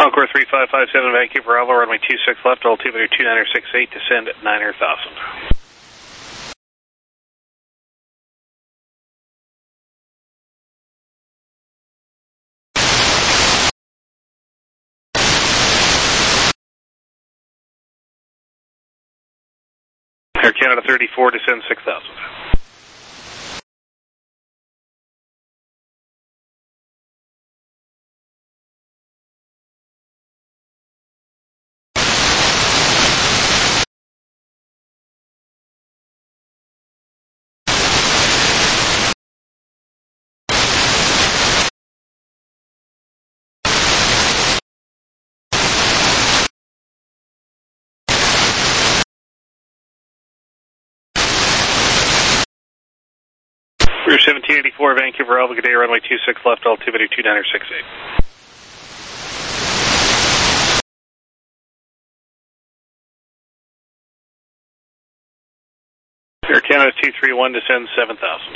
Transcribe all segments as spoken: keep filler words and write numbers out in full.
Encore three five five seven, Vancouver Bravo, runway two six left, altimeter two niner six eight, descend at niner thousand. Air Canada thirty-four, descend six thousand. We're seventeen eighty-four, Vancouver Alpha, good day, runway two six left, altimeter two niner six eight. Air Canada two three one, descend seven thousand.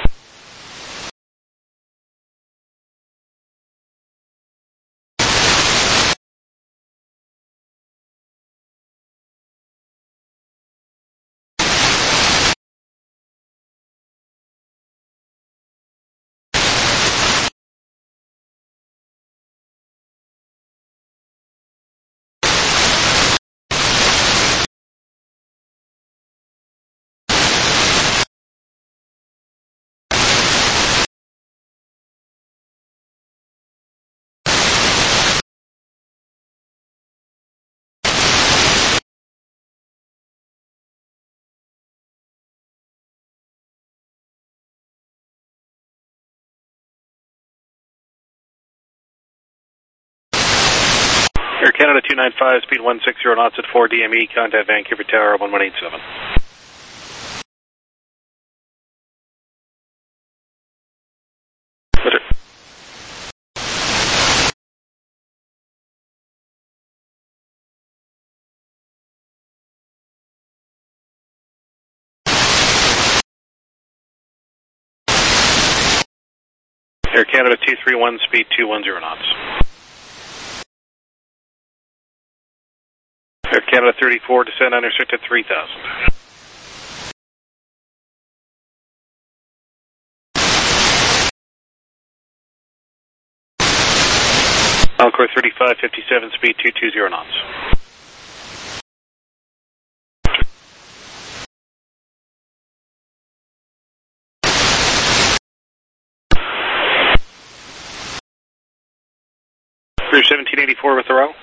Air Canada two nine five, speed one six zero knots at four D M E, contact Vancouver Tower one one eight seven. Roger. Air Canada two three one, speed two one zero knots. Air Canada thirty-four, descend unrestricted three thousand. Alcor thirty-five fifty-seven, speed two two zero knots. We're seventeen eighty-four with the row.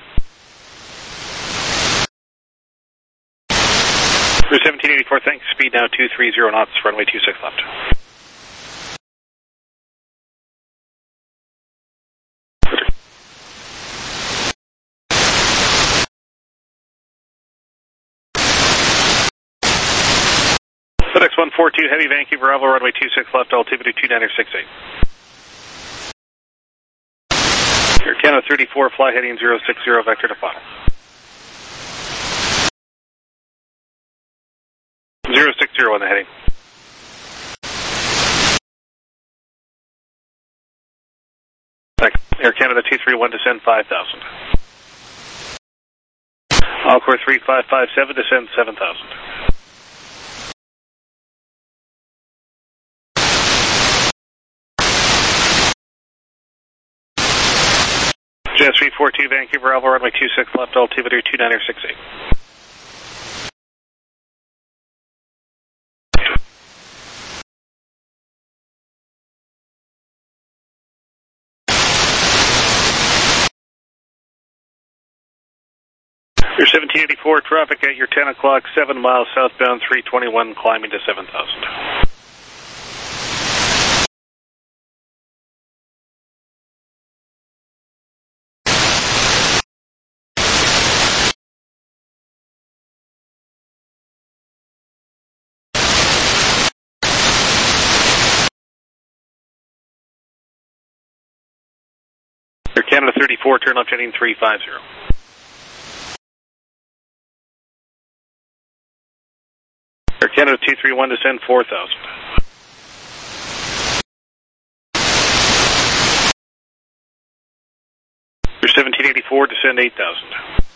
We're seventeen eighty-four, thanks. Speed now two three zero knots, runway two six left. FedEx one four two, heavy Vancouver Bravo, runway two six left, altimeter two niner six eight. Air Canada thirty-four, fly heading zero six zero, vector to final. zero six zero on the heading. Thanks. Air Canada two three one, descend five thousand. Alcor three five five seven, descend seven thousand. J S three four two, Vancouver Alpha, runway two six left, altimeter two niner six eight. You're seventeen eighty-four, traffic at your ten o'clock, seven miles southbound, three twenty-one, climbing to seven thousand. Air Canada thirty-four, turn left heading three five zero. Air Canada two three one, descend four thousand. seventeen eighty-four, descend eight thousand.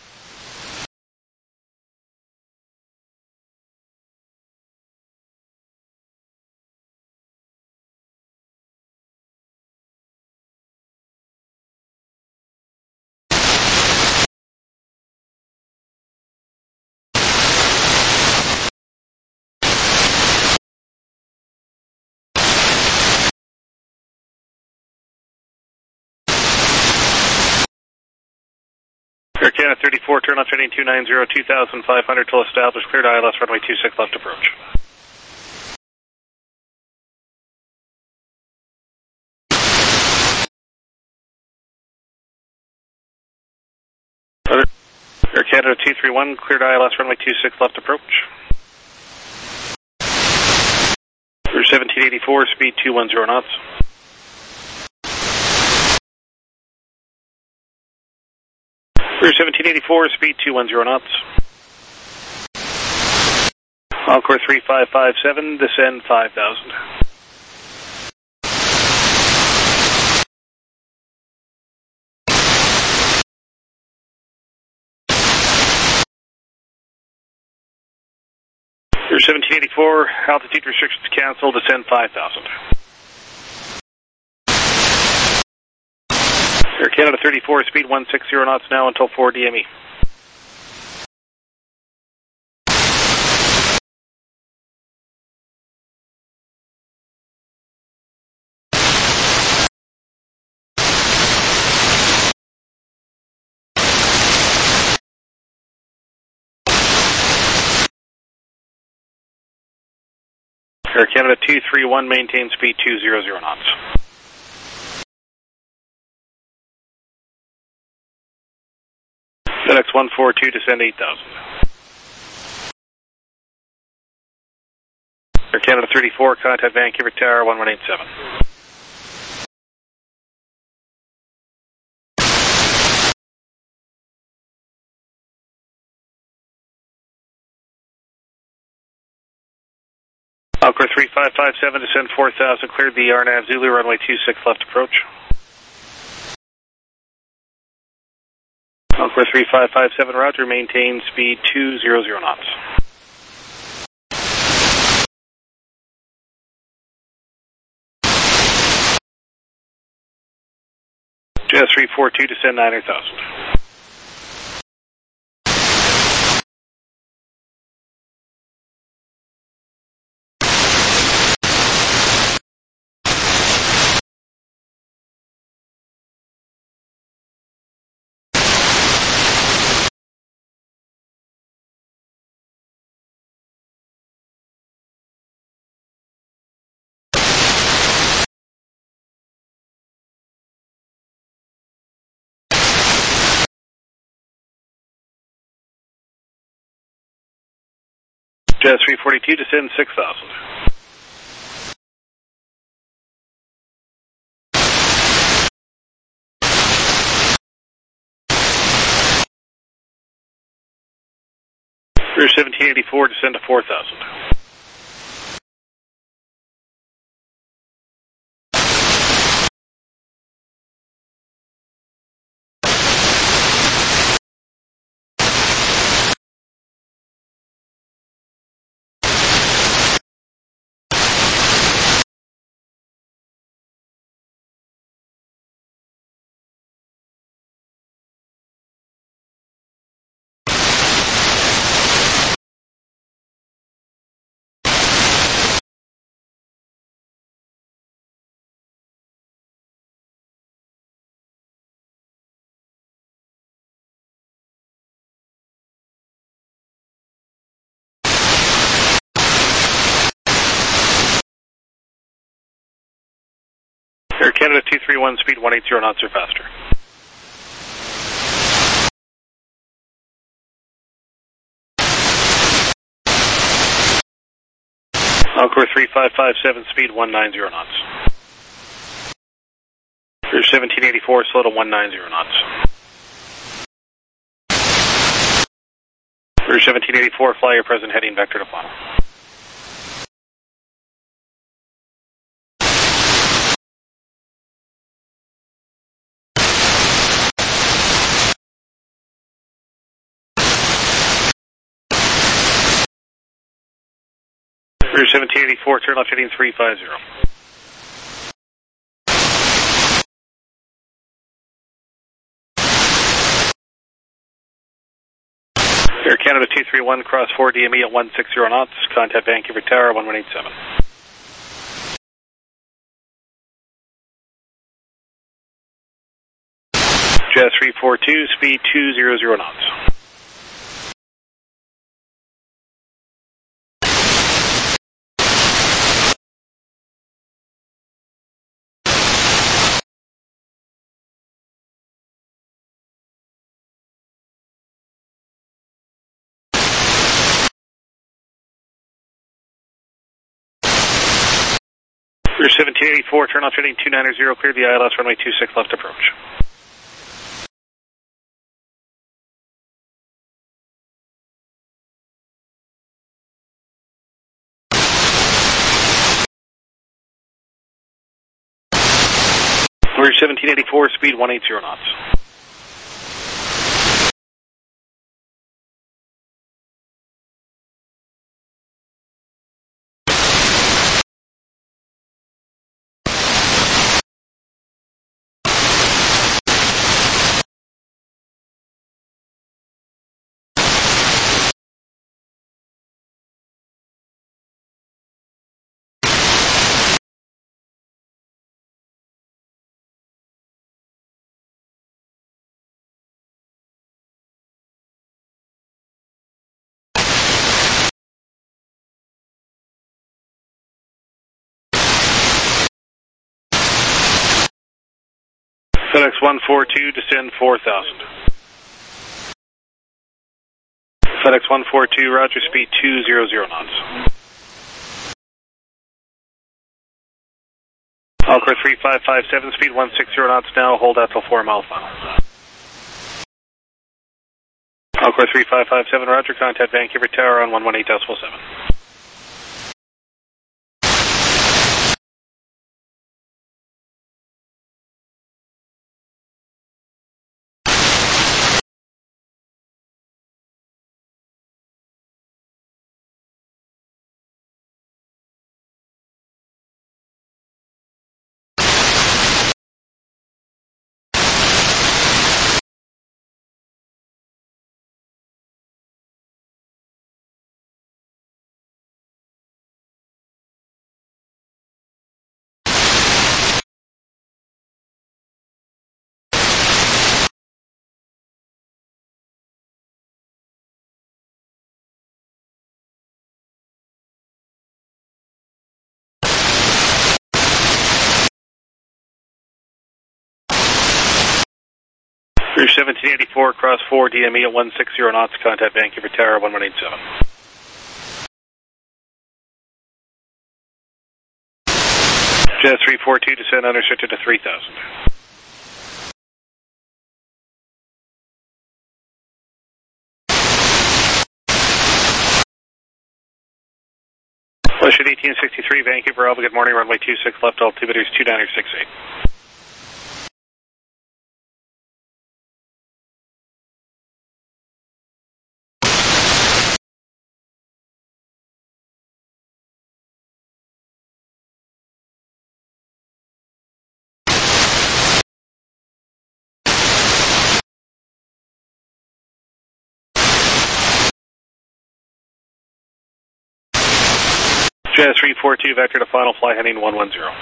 Air Canada thirty-four, turn left heading two nine zero, two thousand five hundred till established, cleared I L S runway two six left approach. Air Canada two three one, cleared I L S runway two six left approach. Air seventeen eighty-four, speed two one zero knots. Air seventeen eighty-four, speed two one zero knots. Encore three five five seven, descend five thousand. Air seventeen eighty-four, altitude restrictions canceled, descend five thousand. Air Canada thirty-four, speed one six zero knots now until four D M E. Air Canada two three one, maintain speed two zero zero knots. FedEx one four two, descend eight thousand. Air Canada thirty-four, contact Vancouver Tower one one eight seven. Encore three five five seven, descend four thousand, cleared the R N A V Zulu runway two six left approach. Encore three five five seven, roger, maintain speed two zero zero knots. J S three four two, descend nine thousand. J S three forty-two, descend six thousand. Air seventeen eighty-four, descend to four thousand. Air Canada two three one, speed one eight zero knots or faster. Encore three five five seven, speed one nine zero knots. Air seventeen eighty-four, slow to one nine zero knots. Air seventeen eighty-four, fly your present heading vector to final. seventeen eighty-four, turn left heading three five zero. Air Canada two three one, cross four D M E at one sixty knots, contact Vancouver Tower one one eight seven. Jazz three four two, speed two hundred knots. Rear seventeen eighty-four, turn off heading two ninety, clear the I L S runway two six left approach. Rear seventeen eighty-four, speed one eighty knots. FedEx one four two, descend four thousand. FedEx one four two, roger, speed two hundred knots. Alcor three five five seven, speed one sixty knots now, hold out till four mile final. Alcor three five five seven, roger, contact Vancouver Tower on one one eight decimal seven. Rear seventeen eighty-four, cross four D M E at one sixty knots, contact Vancouver Tower one one eight seven. Jazz three four two, descend unrestricted to three thousand. Flush at eighteen sixty-three, Vancouver Alpha, good morning, runway two six left, altimeter is two nine six eight. Jazz three four two, vector to final fly heading one one zero.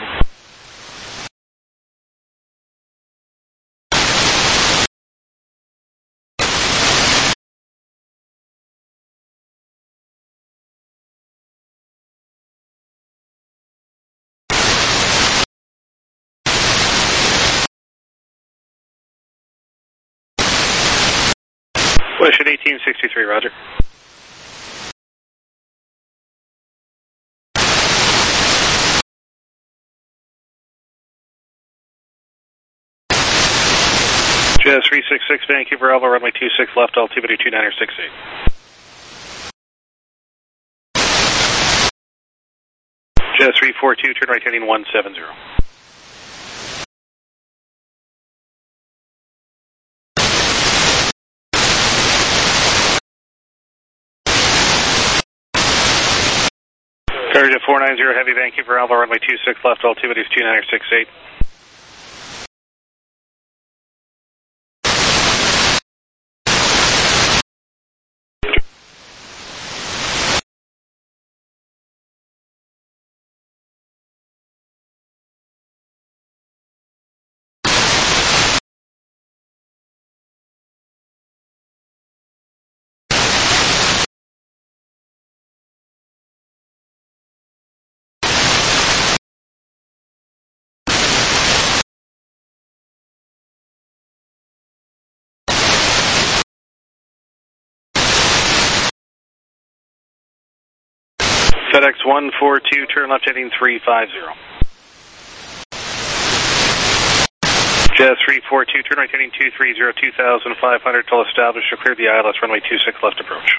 Flush at eighteen sixty-three, roger. Jazz three six six, Vancouver Alpha, runway two six left, altimeter two nine six eight. Jazz three four two, turn right heading one seven zero. Car Coverage at four nine zero Heavy, Vancouver, Alpha, runway two six left, altimeter is two nine six eight. FedEx one four two, turn left heading three five zero. Jazz three four two, turn right heading two three zero, two thousand five hundred till established to clear the I L S runway two six left approach.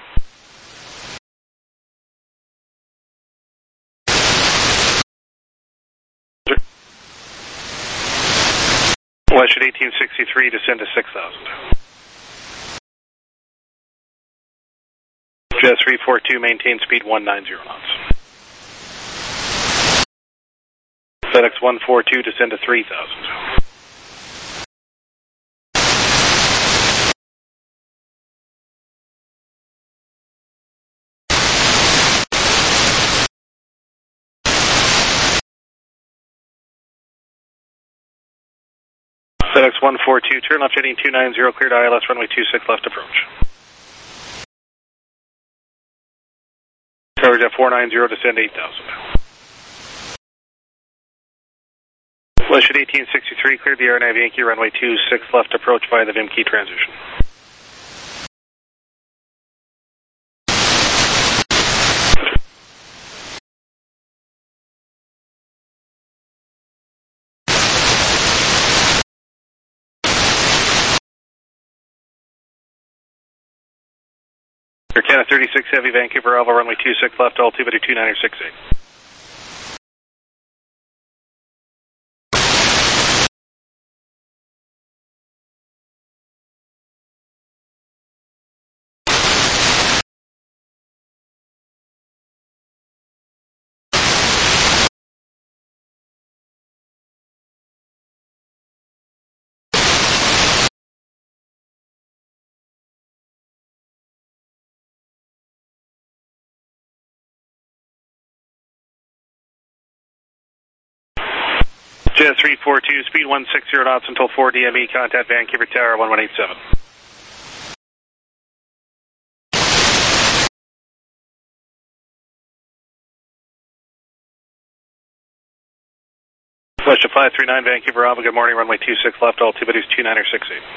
Western eighteen sixty-three, descend to six thousand. Jazz three four two, maintain speed one nine zero knots. FedEx one four two, descend to three thousand. FedEx one four two, turn left heading two nine zero, cleared I L S runway two six left approach. Coverage at four nine zero, descend eight thousand. Western eighteen sixty-three, cleared the Air Nav Yankee runway two six left approach via the Vim Key transition. Air Canada thirty-six Heavy, Vancouver, Alpha, runway two six left, altimeter two nine six eight. Jazz three four two, speed one six zero knots until four D M E, contact Vancouver Tower one one eight seven. Western five three nine, Vancouver Alpha, good morning, runway two six left, altimeter is two nine six eight.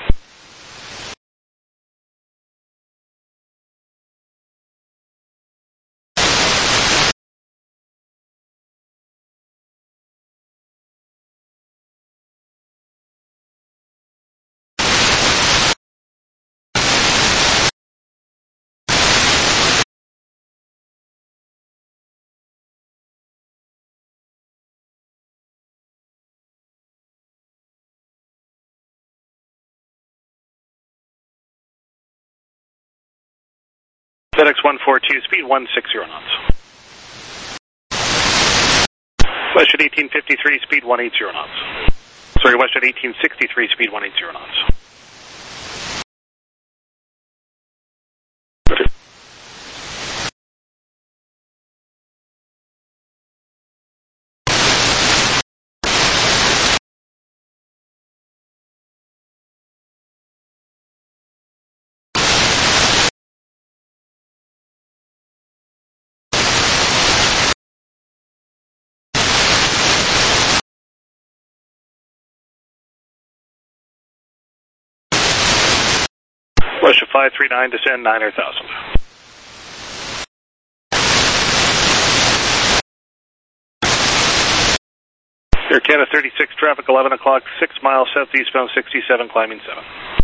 FedEx one four two, speed one six zero knots. Western eighteen fifty-three, speed one eight zero knots. Sorry, Western eighteen sixty-three, speed one eight zero knots. Western five three nine, descend nine thousand. Air Canada thirty-six, traffic eleven o'clock, six miles southeastbound sixty-seven, climbing seven.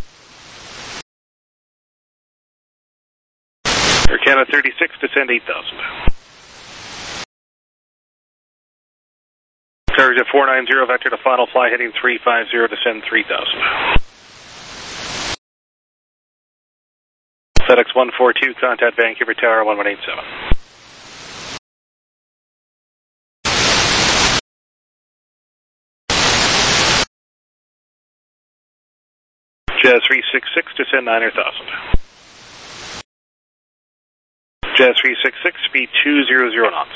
Air Canada thirty-six, descend eight thousand. Coverage at four nine zero, vector to final fly heading three five zero, descend three thousand. FedEx one four two, contact Vancouver Tower one one eight seven. Jazz three six six, descend niner thousand. Jazz three six six, speed two hundred knots.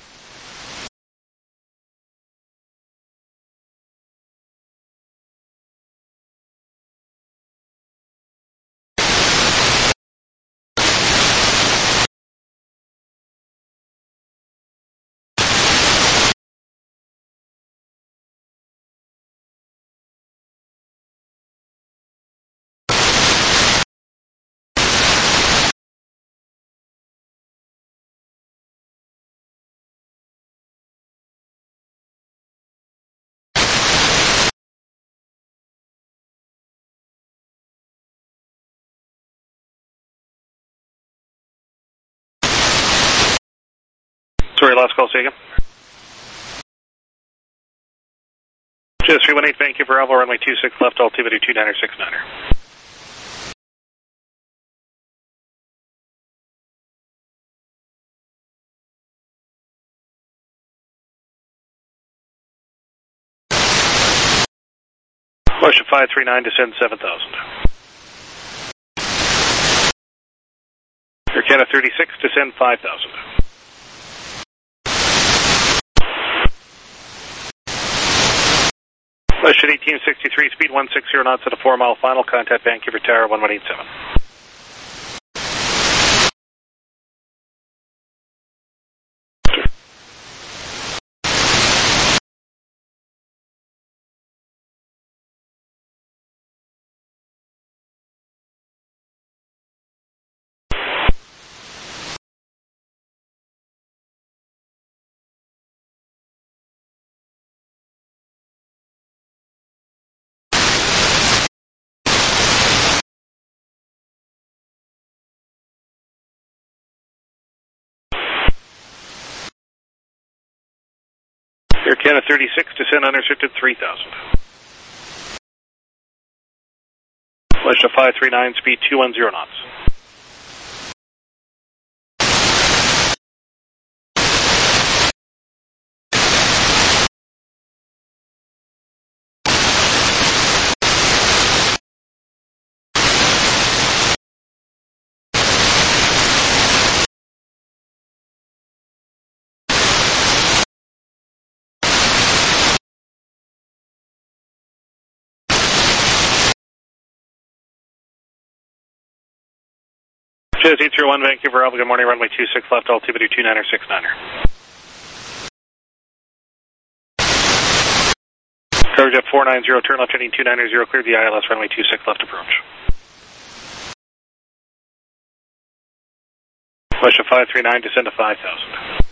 Sorry, last call, say again. Jazz three one eight, Vancouver, Bravo, runway two six left, altimeter two niner six niner. Russia five three nine, descend seven thousand. Air Canada thirty-six, descend five thousand. Russia eighteen sixty-three, speed one sixty knots at a four mile final, contact Vancouver Tower one one eight seven. Air Canada thirty-six, descend unrestricted three thousand. Russia five three nine, speed two hundred knots. Jazz eight zero one, Vancouver, Bravo, good morning, runway two six left, altimeter two niner six niner. Coverage at four nine zero, turn left heading two niner zero, clear the I L S, runway two six left approach. Russia five three nine, descend to five thousand.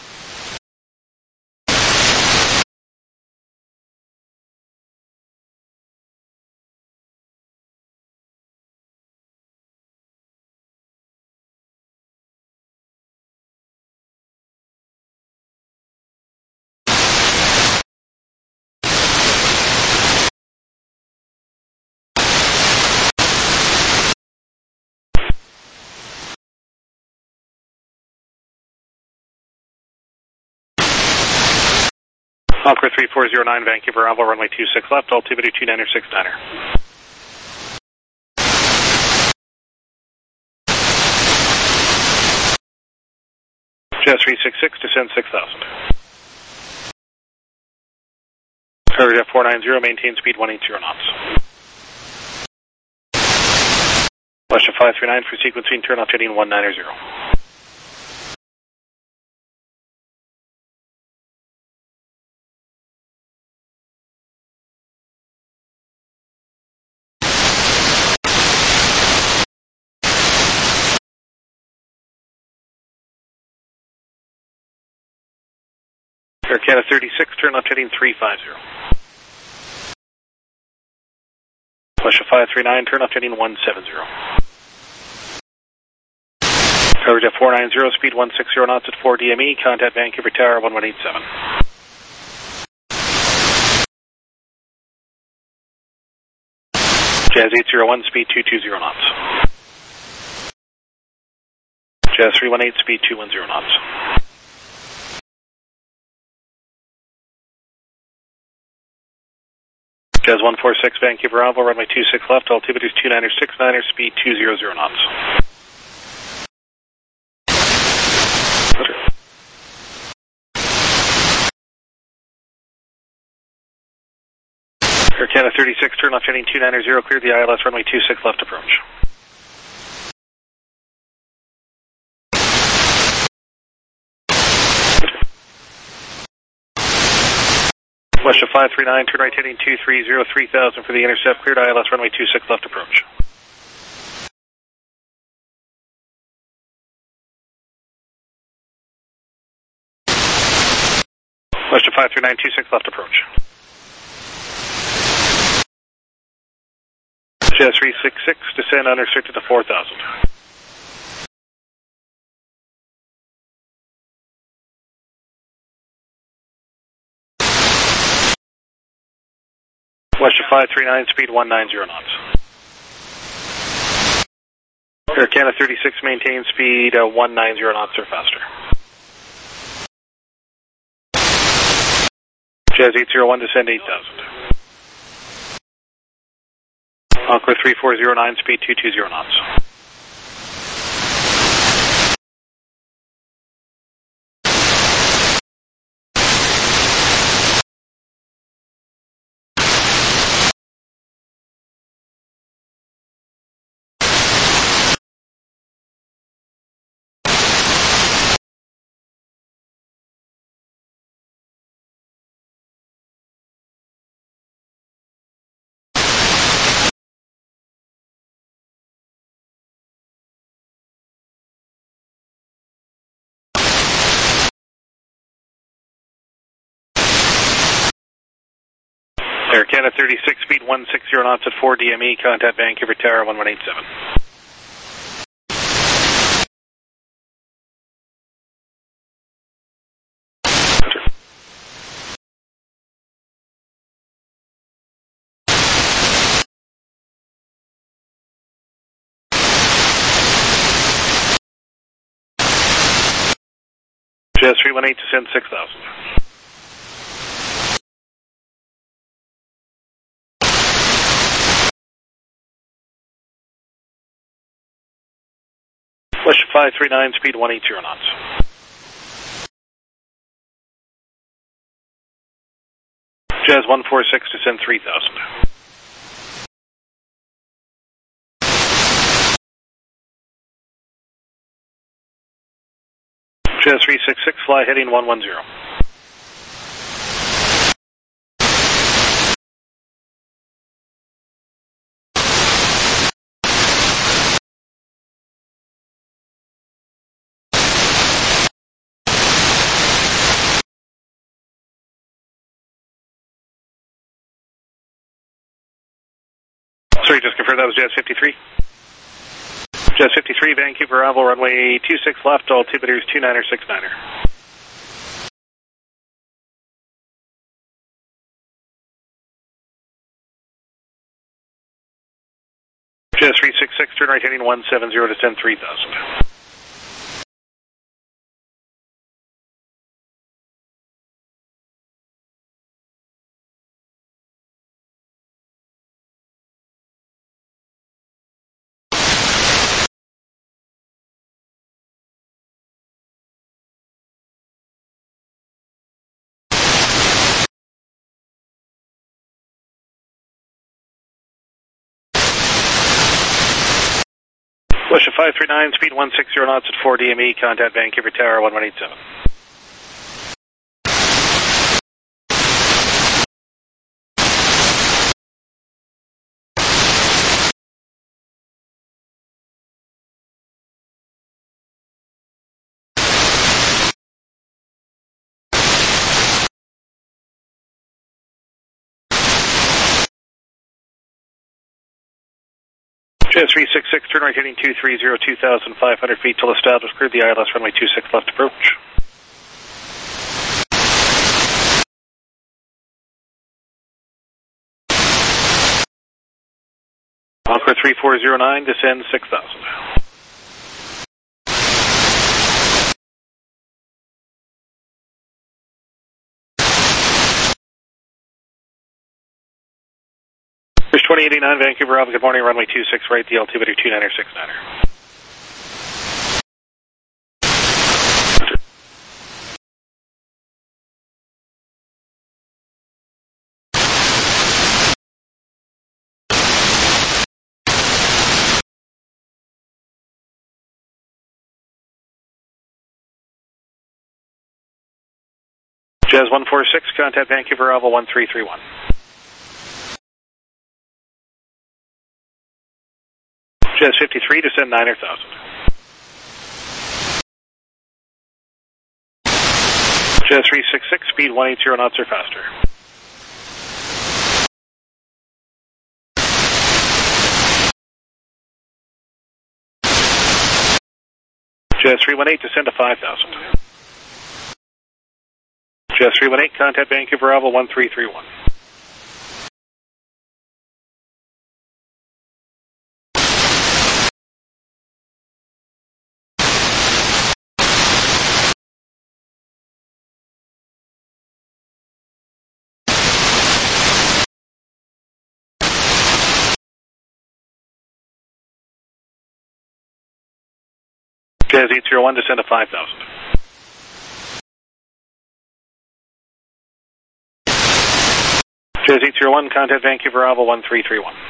Conquer three four zero nine, Vancouver, Bravo, runway two six left, altimeter two niner six niner. Jazz three six six, descend six thousand. Coverage at four nine zero, maintain speed one eighty knots. Russia five three nine for sequencing, turn left heading one niner zero. Air Canada thirty-six, turn left heading three five zero. Russia five three nine, turn left heading one seven zero. Coverage at four nine zero, speed one sixty knots at four D M E, contact Vancouver Tower one one eight seven. Jazz eight zero one, speed two two zero knots. Jazz three one eight, speed two one zero knots. Jazz one four six, Vancouver Bravo, runway two six left, altimeter two niner six niner, speed two hundred knots. Air Canada thirty-six, turn left heading two niner zero, clear the I L S runway two six left approach. West of five three nine, turn right heading two three zero, three thousand for the intercept, cleared I L S runway two six left approach. West of five three nine, two six left approach. Jazz three six six, descend unrestricted to four thousand. West of five three nine, speed one ninety knots. Air Canada thirty-six, maintain speed uh, one ninety knots or faster. Jazz eight zero one, descend eight thousand. Encore three four zero nine, speed two two zero knots. Air Canada thirty-six, speed one sixty knots at four D M E, contact Vancouver Tower one one eight seven. Jazz three one eight, descend six thousand. West five three nine, speed one eighty knots. Jazz one four six, descend three thousand. Jazz three six six, fly heading one one zero. Sorry, just confirm that was Jazz fifty-three. Jazz fifty-three, Vancouver Bravo, runway two six left, altimeter is two niner six niner. Jazz three six six, turn right heading one seven zero, descend three thousand. West of five three nine, speed one sixty knots at four D M E, contact Vancouver Tower one one eight seven. Jazz three six six, turn right heading two three zero, two thousand five hundred feet till established, cleared the I L S runway two six left approach. Encore three four zero nine, descend six thousand. There's twenty eighty-nine Vancouver Alpha, good morning, runway two six right, the altimeter two niner six niner. Jazz one four six, contact Vancouver Alpha one three three one. Jazz fifty-three, descend niner thousand. Jazz three six six, speed one eighty knots or faster. Jazz three one eight, descend to five thousand. Jazz three one eight, contact Vancouver Alpha one three three one. Jazz eight zero one, descend to five thousand. Jazz eight zero one, contact Vancouver Alpha one three three one.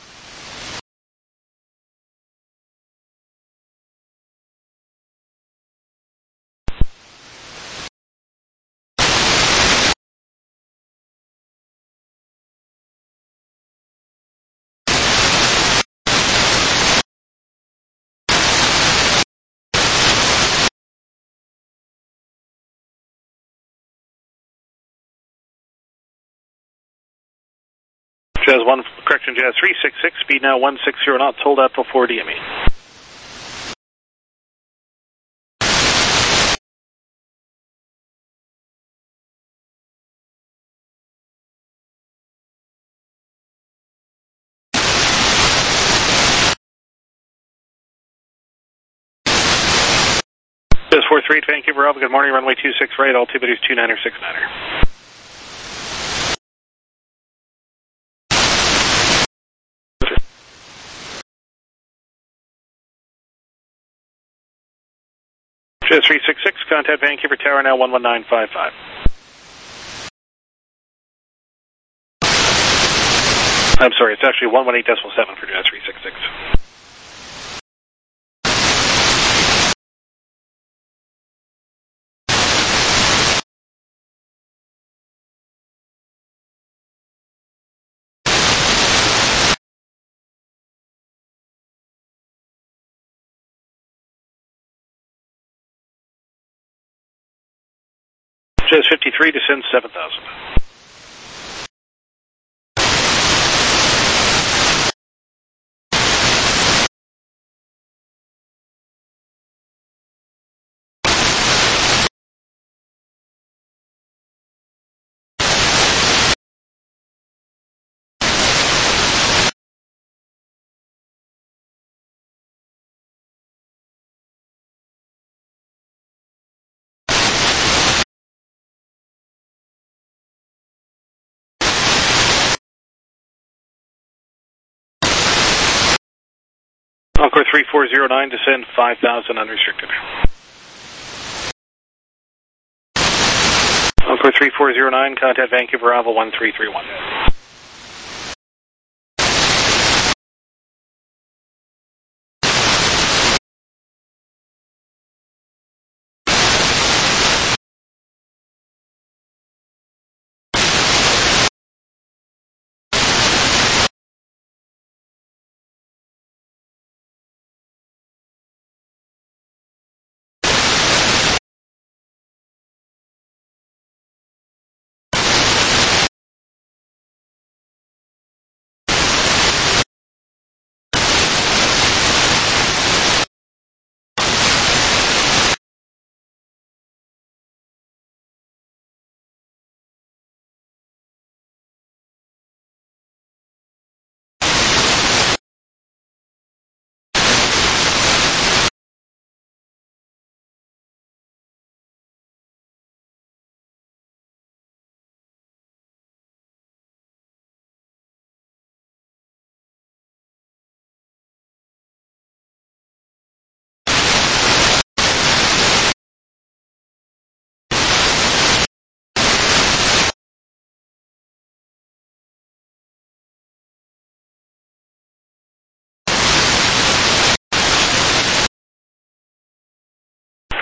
Jazz one, correction, Jazz three six six, speed now one sixty knots, hold out till four D M E. Jazz four three eight, Vancouver Alpha, good morning, runway two six right, altimeter two niner six niner. Jazz three six six, contact Vancouver Tower now one one nine five five. I'm sorry, it's actually one one eight decimal seven for Jazz three six six. Jazz fifty-three, descend seven thousand. Encore three four zero nine, descend five thousand unrestricted. Encore three four zero nine, contact Vancouver Alpha one three three one.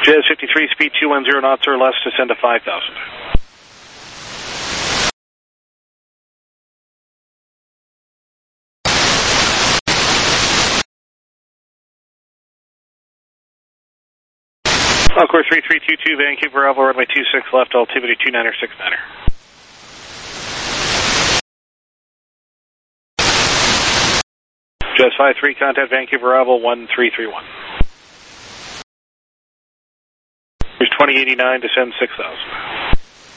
Jazz fifty-three, speed two one zero knots or less, descend to five thousand. Encore three three two two, Vancouver, Bravo, runway two six left, altimeter two niner six niner. Jazz five three, contact Vancouver, Bravo, one three three one. Here's twenty eighty-nine, descend six thousand.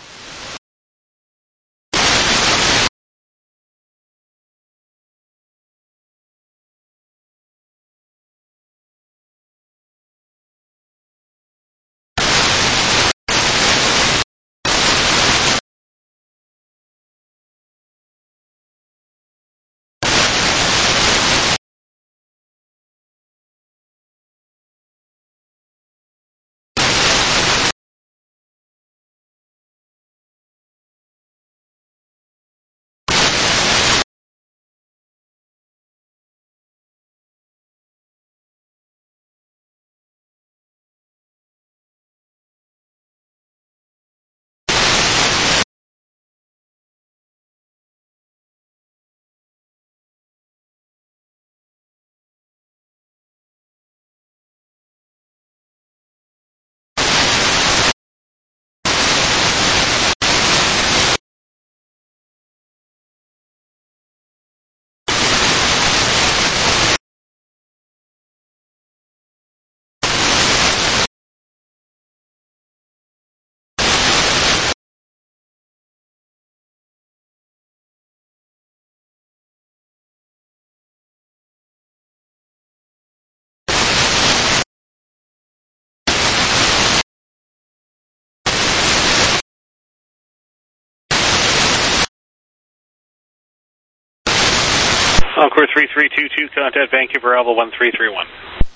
Encore three three two two, contact Vancouver, Bravo, one three three one.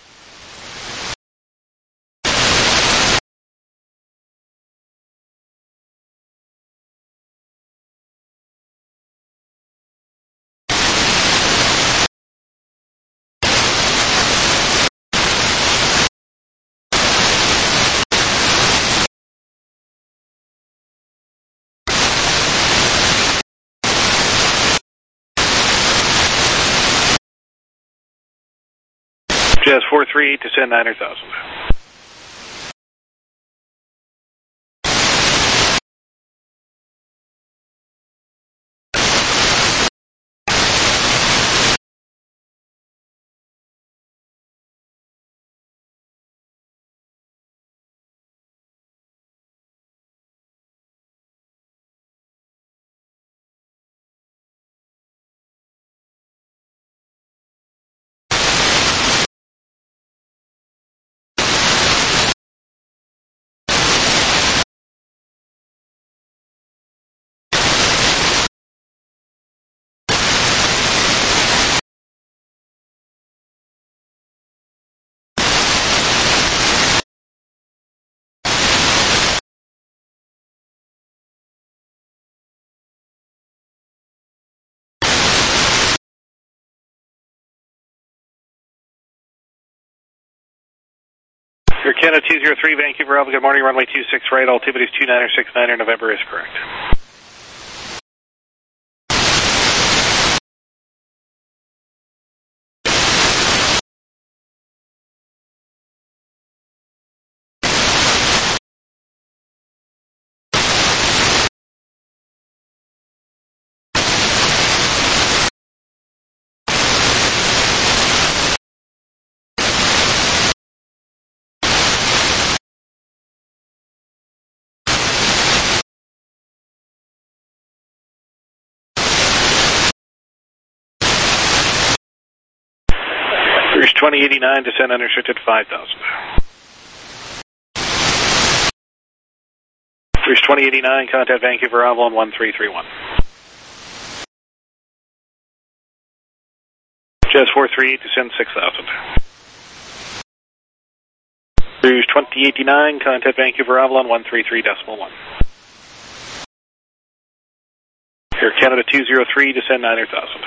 Jazz four three eight, descend niner thousand. Air Canada two zero three, Vancouver, Bravo, good morning, runway two six right, altimeter two niner six niner, November is correct. Here's twenty eighty-nine, descend unrestricted five thousand. Here's twenty eighty-nine, contact Vancouver, Bravo, on one three three one. Jazz four three eight, descend six thousand. Here's twenty eighty-nine, contact Vancouver, Bravo, on one three three decimal one. Air Canada two zero three, descend niner thousand.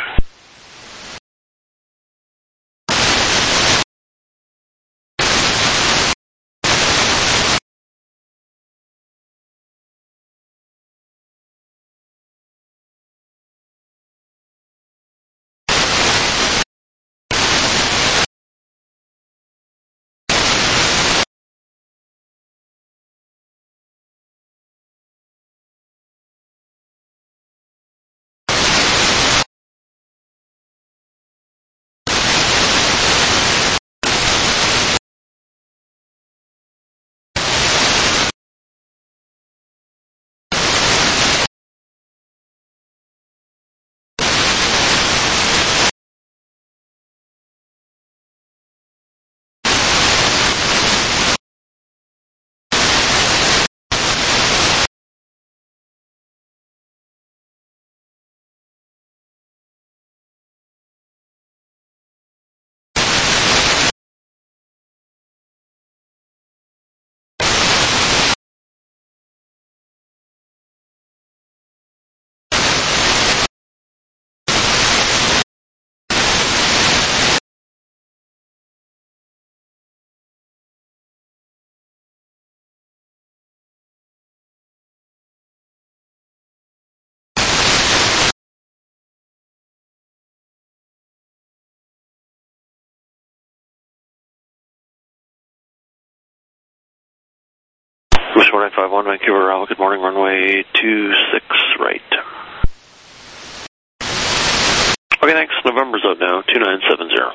four nine five one, Vancouver, Bravo, good morning, runway two six right. Okay, thanks. November's out now, two nine seven zero.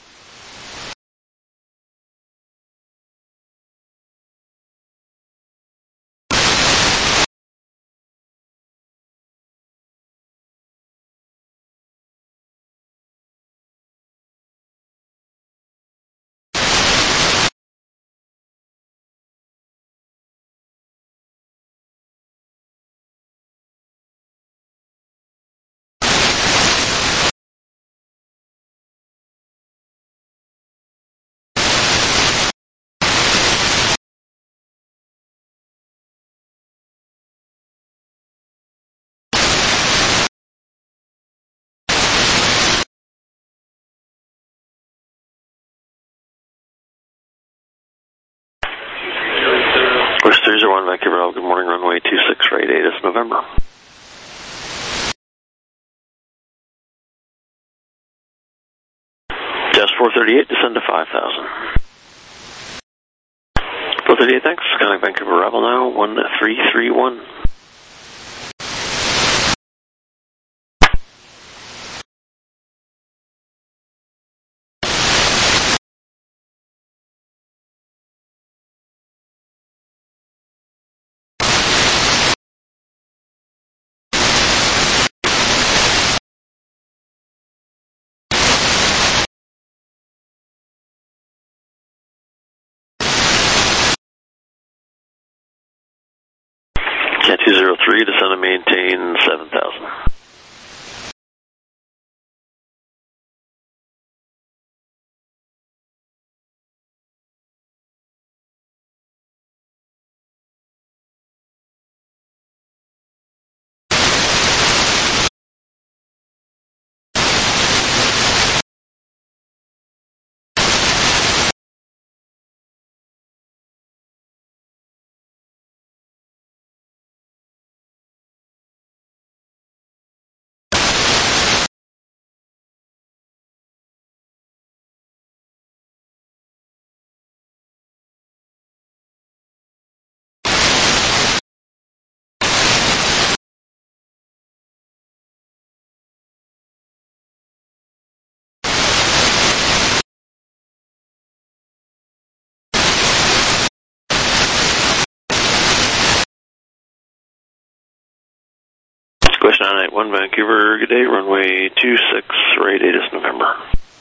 West three zero one, Vancouver, Bravo, good morning, runway two six right, eight is November. Just four thirty-eight, descend to five thousand. four thirty-eight, thanks. Skyline Vancouver, Bravo now, one three three one. Cat two zero three, descend and maintain seven thousand. Question nine eight one, Vancouver, good day, runway two six right, eight is November.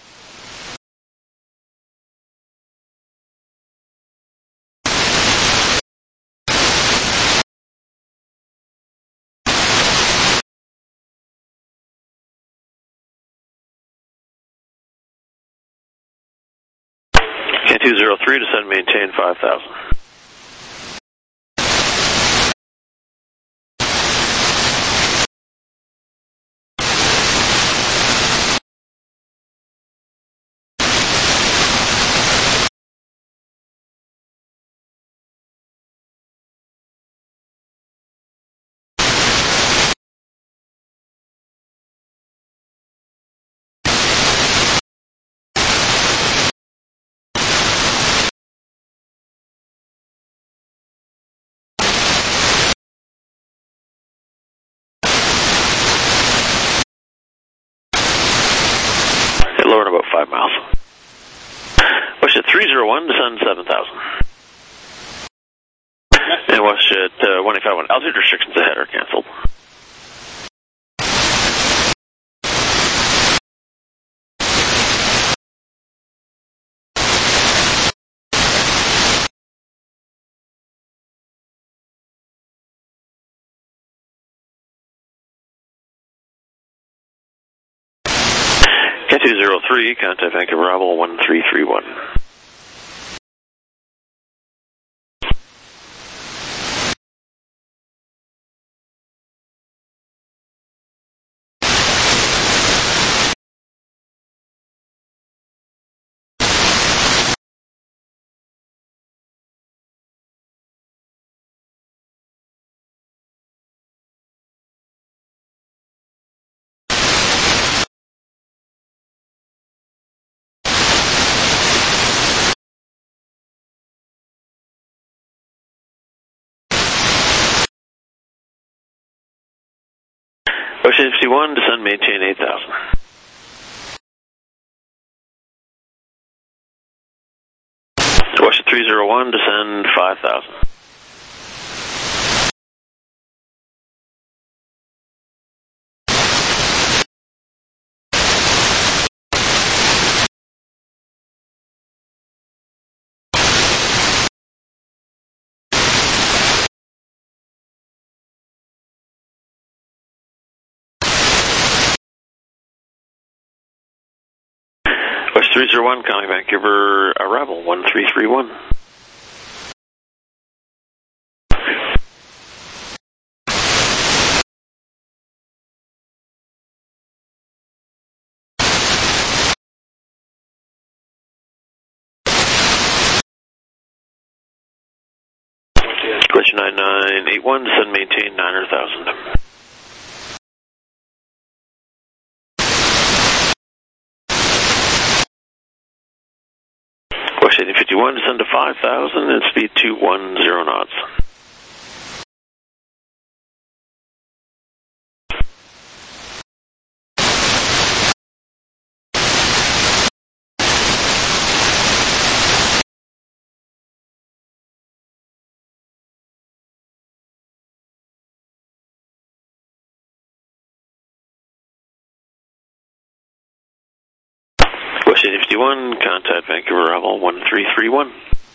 Cat two zero three, descend and maintain five thousand. Lower in about five miles. Westjet three zero one, descend seven thousand. And Westjet uh, one eight five one, altitude restrictions ahead are canceled. Cat two zero three, contact Vancouver, Bravo, one three three one. fifty-one, descend, maintain eight thousand. Washington three zero one, descend five thousand. West three zero one, calling Vancouver, arrival one three three one. Question nine nine eight one, descend, maintain nine hundred thousand. Washington fifty-one, descend to five thousand and speed two one zero knots. Washington fifty-one, contact Vancouver, arrival one three three one.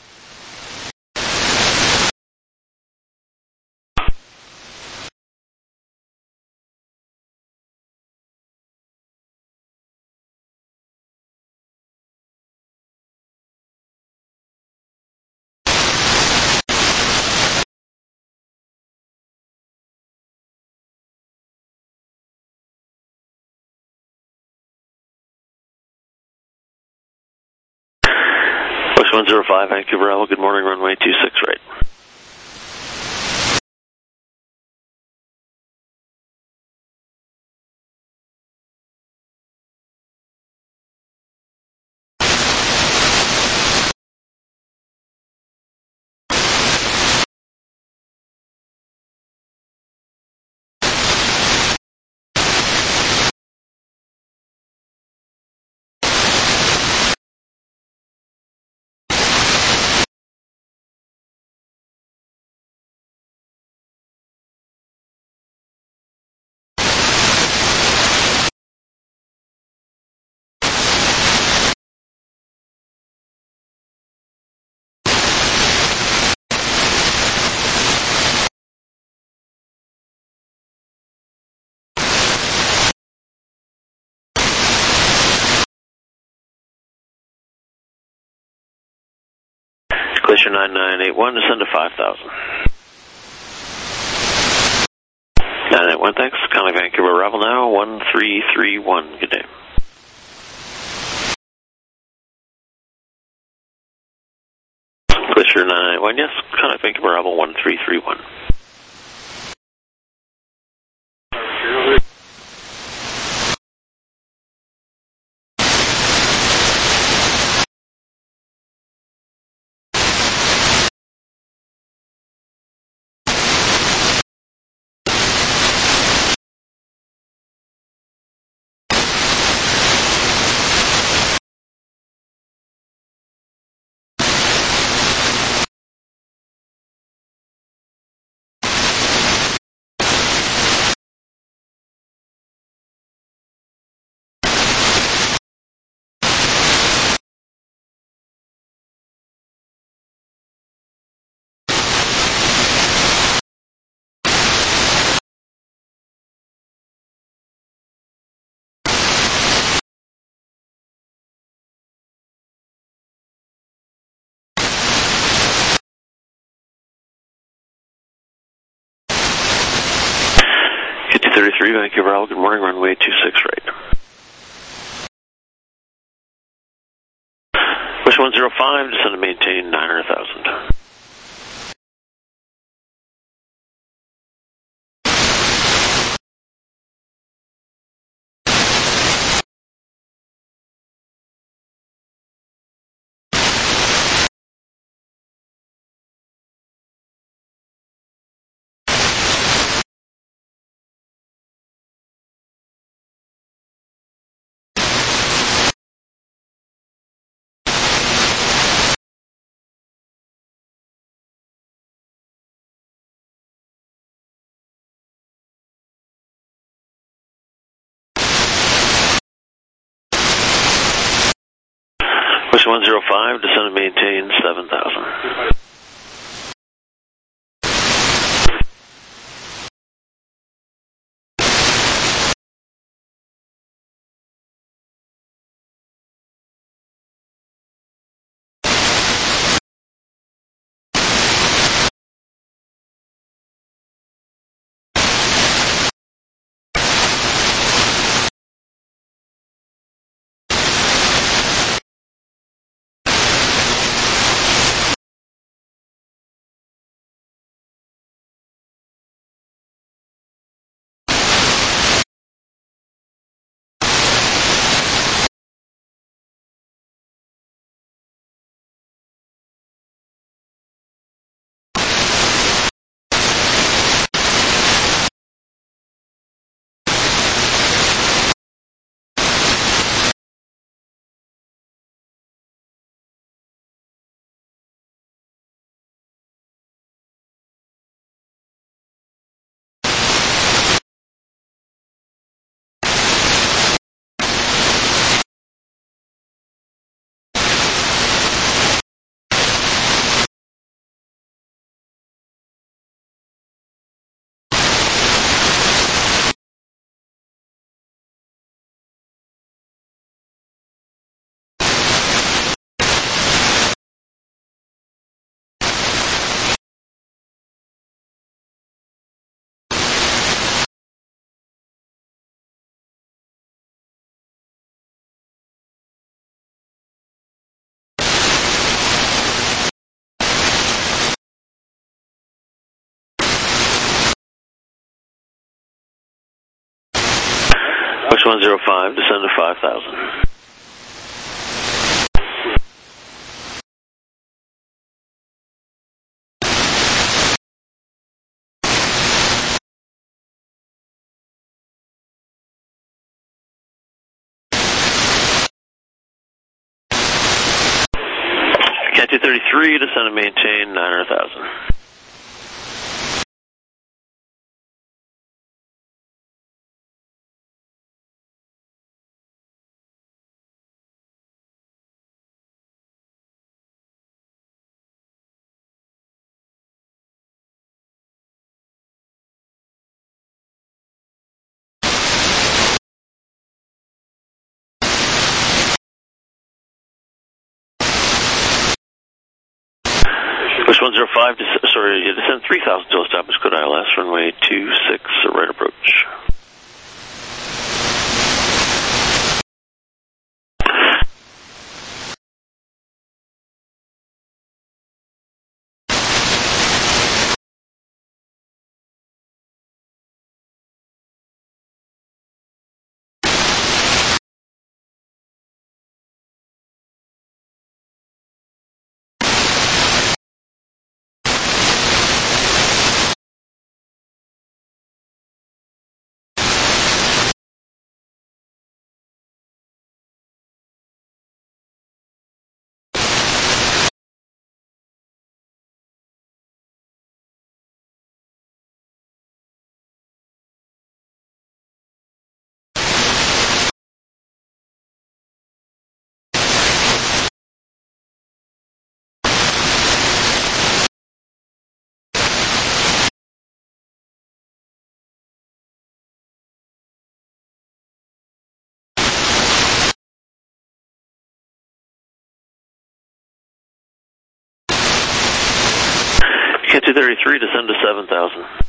West one zero five, Vancouver, arrival, good morning, runway two six right. Glacier nine nine eight one, descend to five thousand. nine eight one, thanks. Calling Vancouver, arrival now, one three three one. Good day. Glacier nine eight one, yes. Calling Vancouver, arrival one three three one. two thirty-three, Vancouver, arrival, good morning, runway two six right. West one zero five, descend to maintain nine hundred thousand. Question one zero five, descend and maintain seven thousand. Question one zero five, descend to five thousand. Cat two thirty-three, descend and maintain nine hundred thousand. Question one zero five, sorry, descend three thousand to establish code I L S, runway two six, right approach. Cat two thirty-three, descend to seven thousand.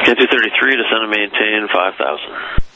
K two thirty-three, descend and maintain five thousand.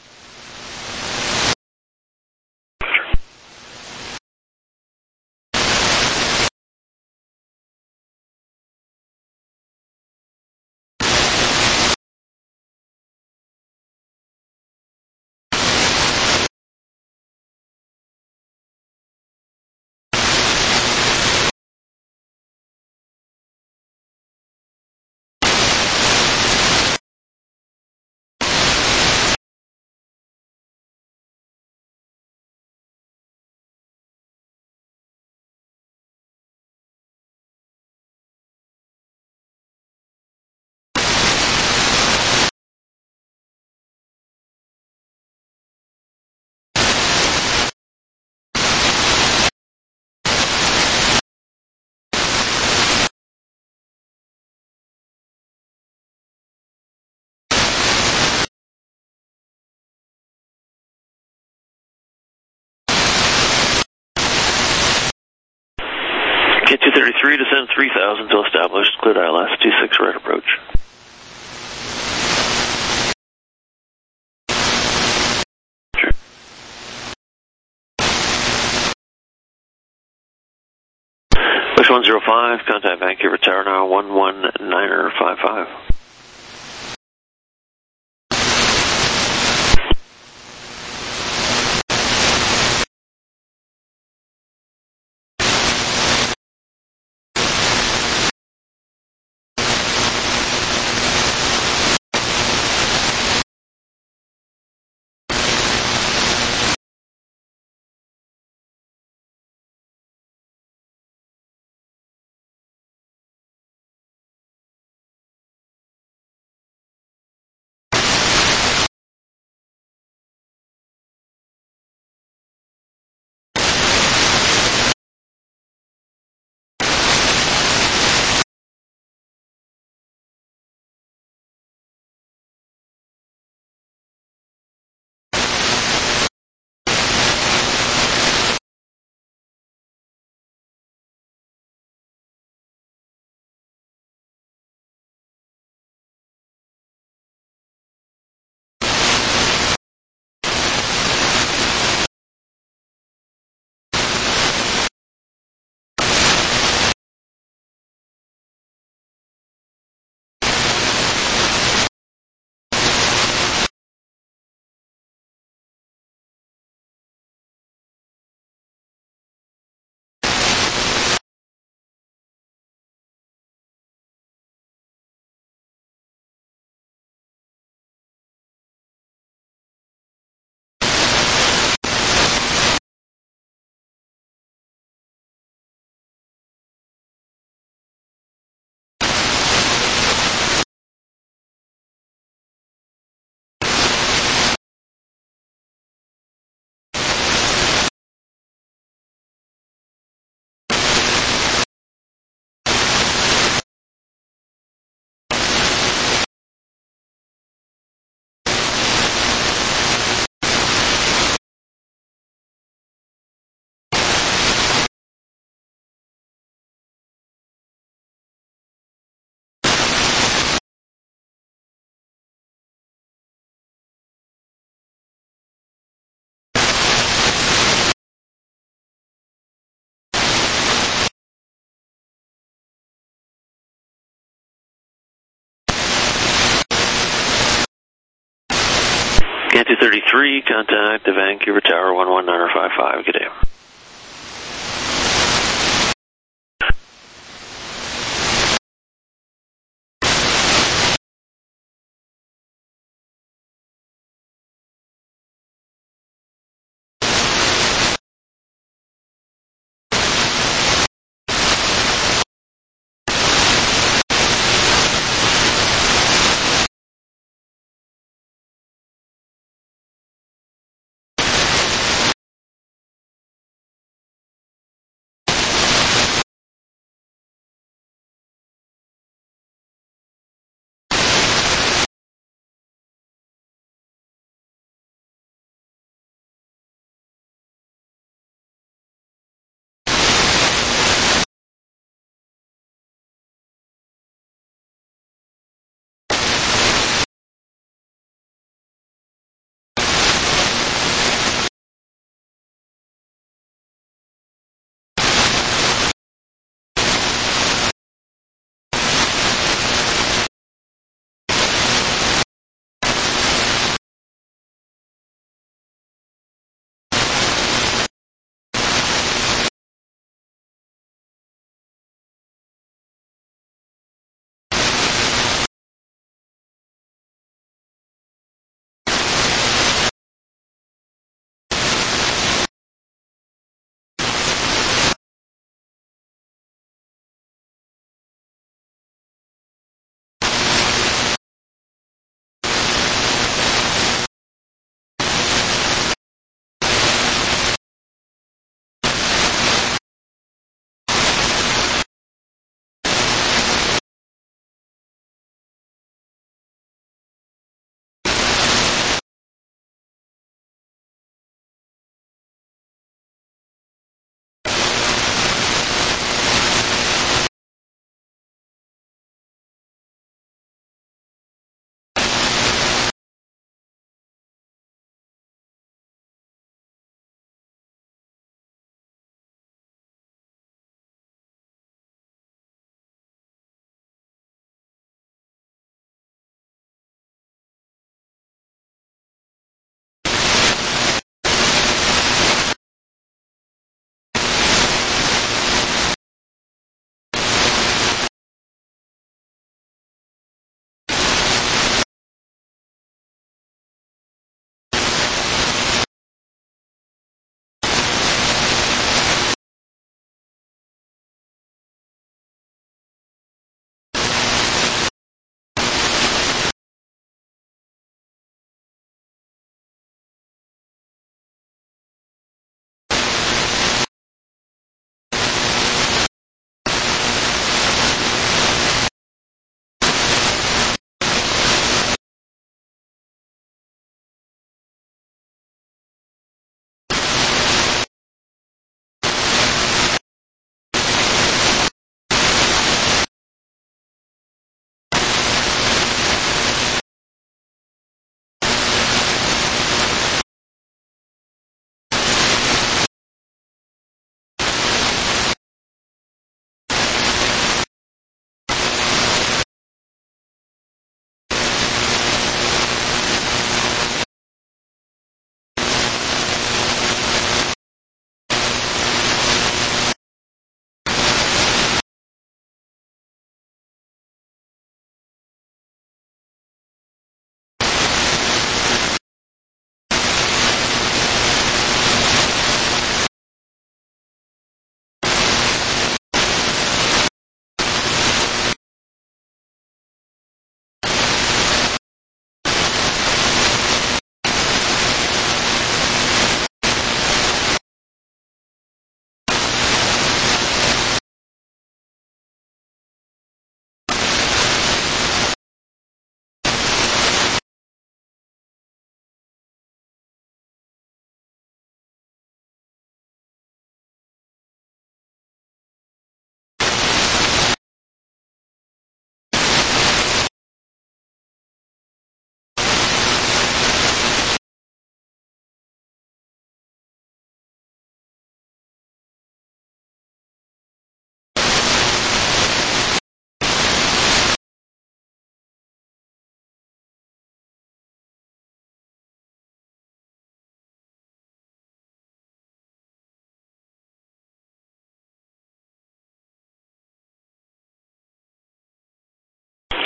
K two thirty-three, descend three thousand till established, cleared I L S, two six right approach. Sure. Bush one zero five, contact Vancouver Tower now, one one niner five five. K two thirty-three, contact the Vancouver Tower, one one niner five five, good day.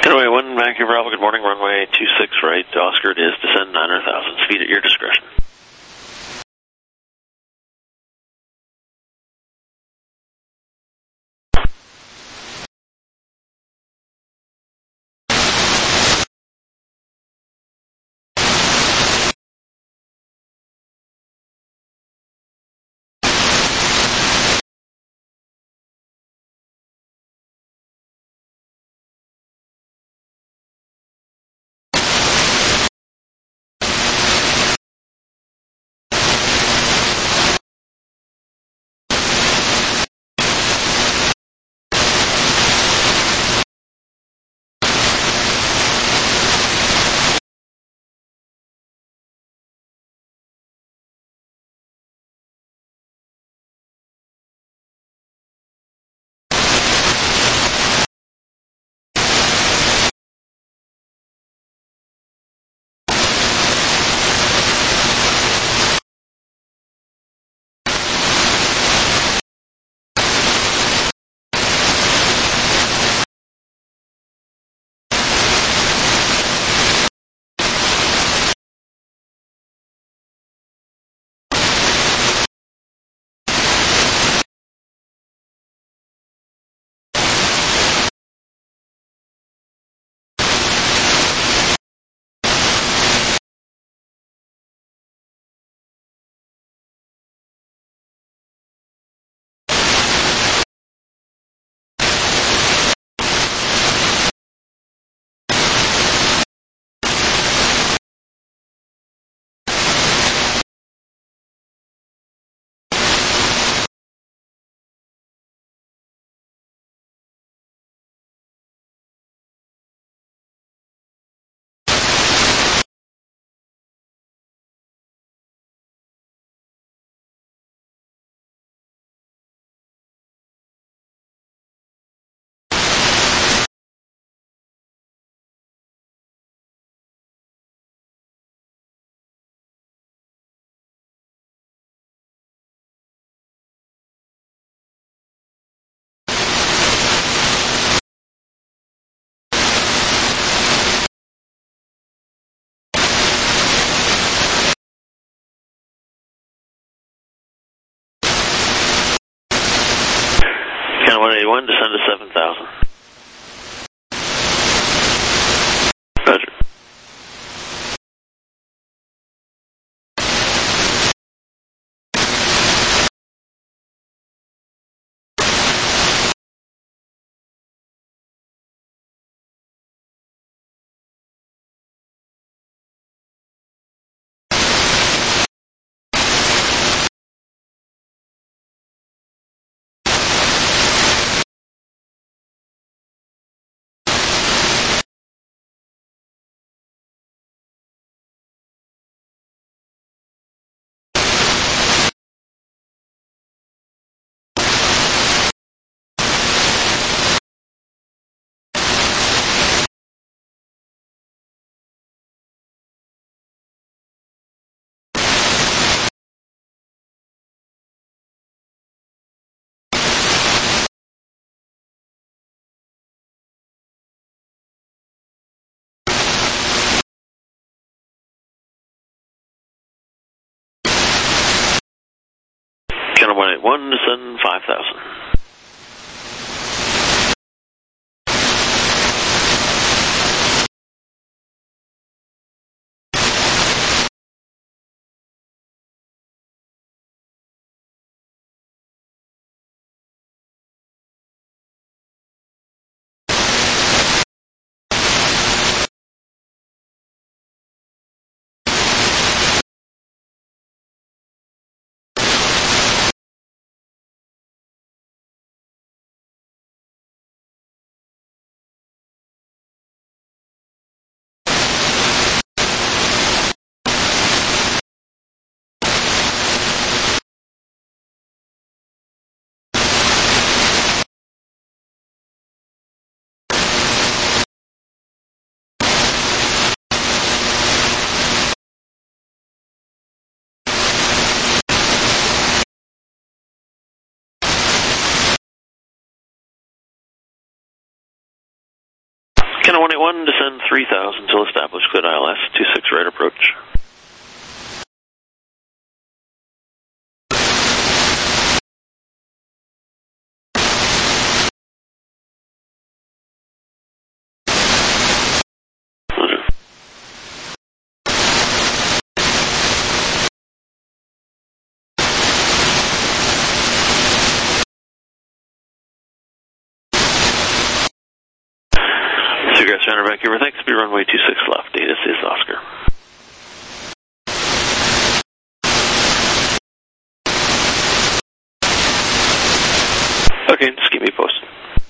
Runway one, Vancouver Alpha, good morning. Runway two six right, Oscar, it is descend nine hundred thousand. Speed at your discretion. Channel one eighty-one, descend to seven thousand. Roger. Channel one eighty-one, descend five thousand. Canada one eight one, descend three thousand till established, cleared I L S, two six right approach. Seagrass Center, Vancouver, thanks. Be runway two six left. Data is Oscar. Okay, just keep me posted.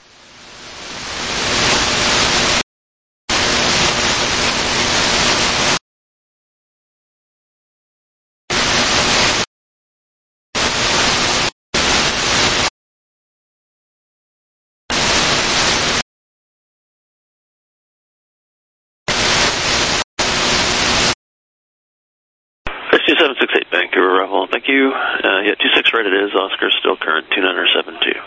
two seven six eight, Vancouver, Rebel, thank you. Uh, yeah, two six right it is, Oscar, still current, two nine seven two.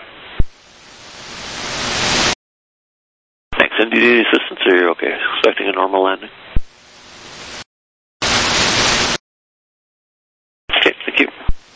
Thanks, M D D assistance, are you okay? Expecting a normal landing? Okay, thank you.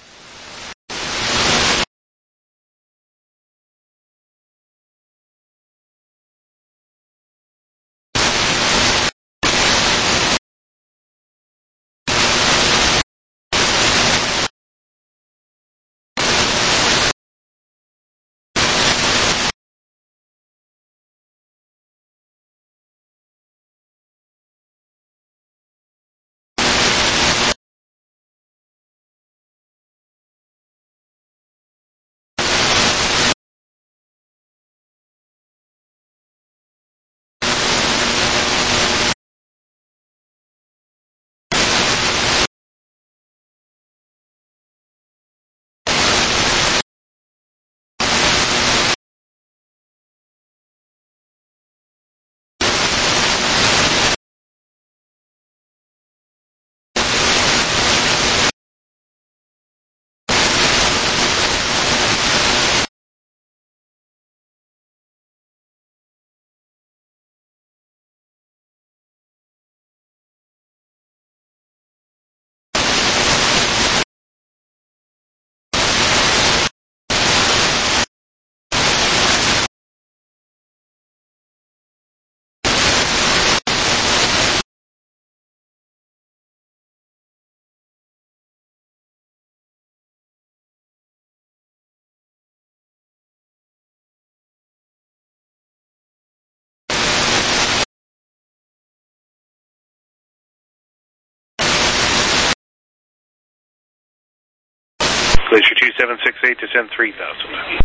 Glacier two seven six eight, descend three thousand.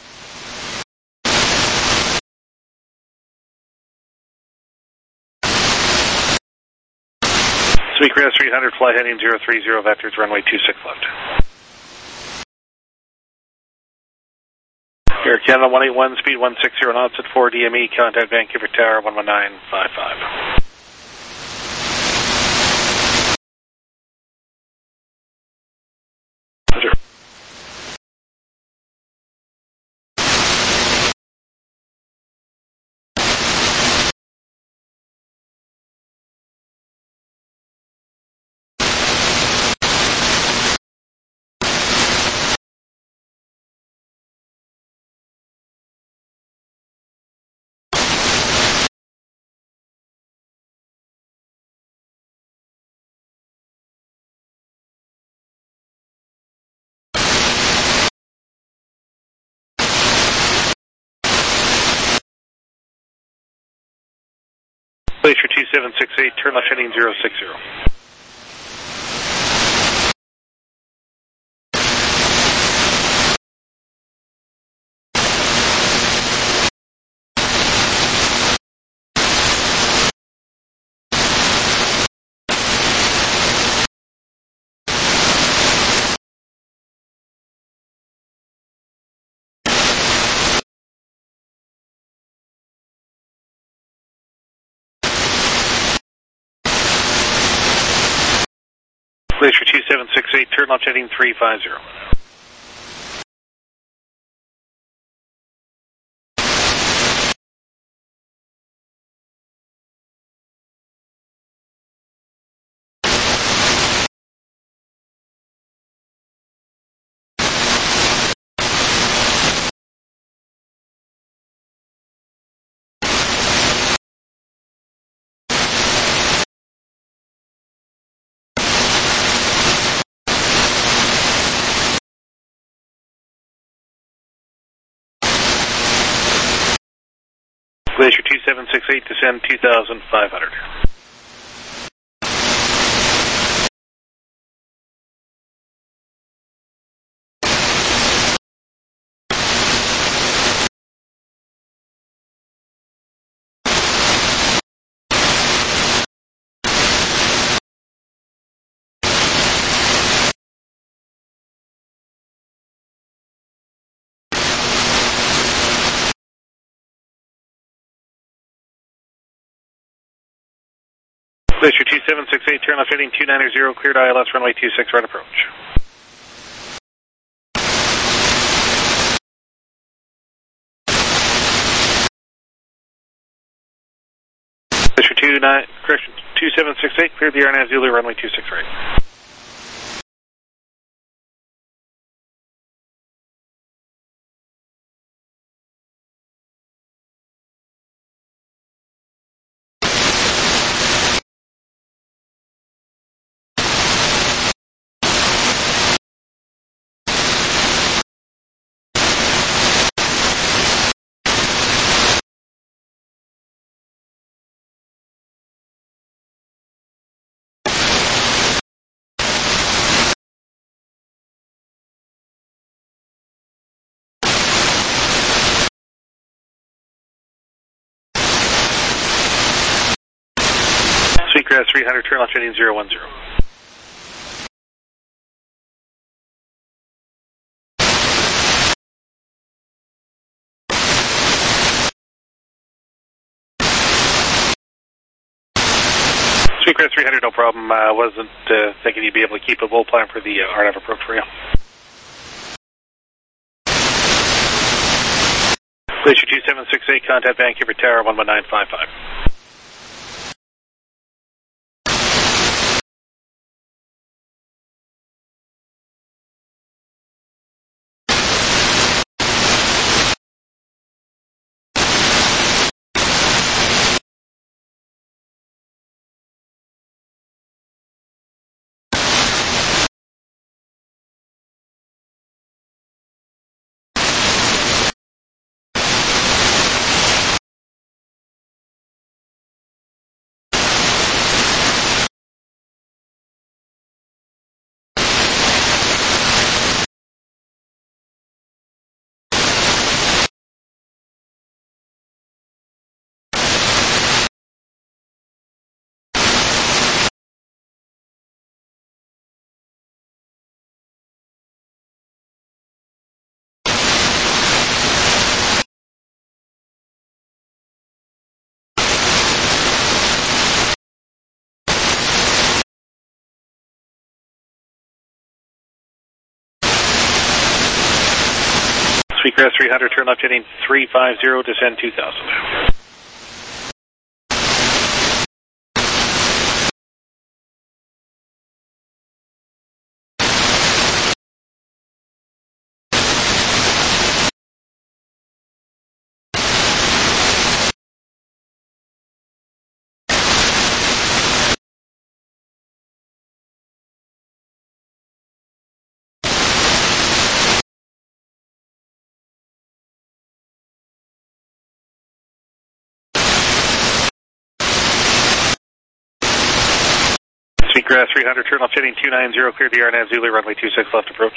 Sweetgrass three hundred, fly heading zero three zero, vectors runway two six left. Air Canada one eight one, speed one six zero knots at four D M E, contact Vancouver Tower one one nine five five. Glacier two seven six eight, turn left heading zero six zero. Glacier two seven six eight, turn left heading three five zero. Glacier two seven six eight, descend two thousand five hundred. Glacier two seven six eight, turn left heading two nine zero, cleared I L S runway two six, right approach. Glacier two nine, correction, two seven six eight, cleared the Arnaz Zulu runway two six right. Sweetgrass three hundred, turn left heading zero one zero. Sweetgrass three hundred, no problem. I uh, wasn't uh, thinking you'd be able to keep a bull plan for the uh, R N F approach for you. Glacier two seven six eight, contact Vancouver Tower one one nine five five. Sweetgrass three hundred, turn left heading three five zero, descend two thousand. Sweetgrass three hundred, turn left heading two nine zero, clear the Arnaz Zulu runway two six left approach.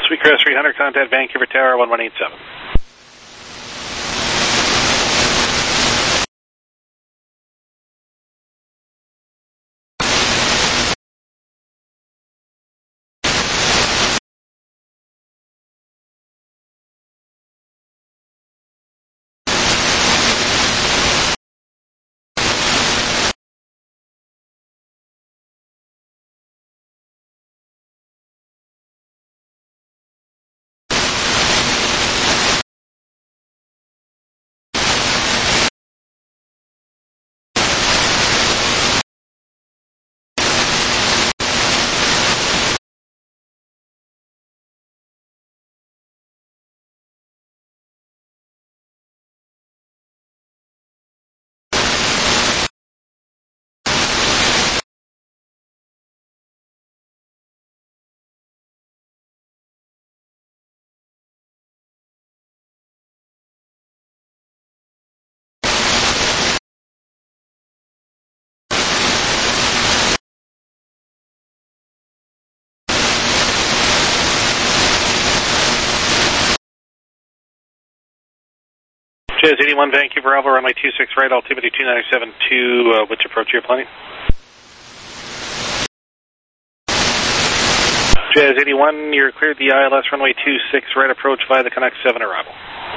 Sweetgrass three hundred, contact Vancouver Tower one one eight seven. Jazz eighty-one, Vancouver Alpha, runway two six right, altimeter two nine seven two, uh, which approach you're planning? Jazz eighty-one, you're cleared the I L S runway two six right approach via the Connect seven arrival.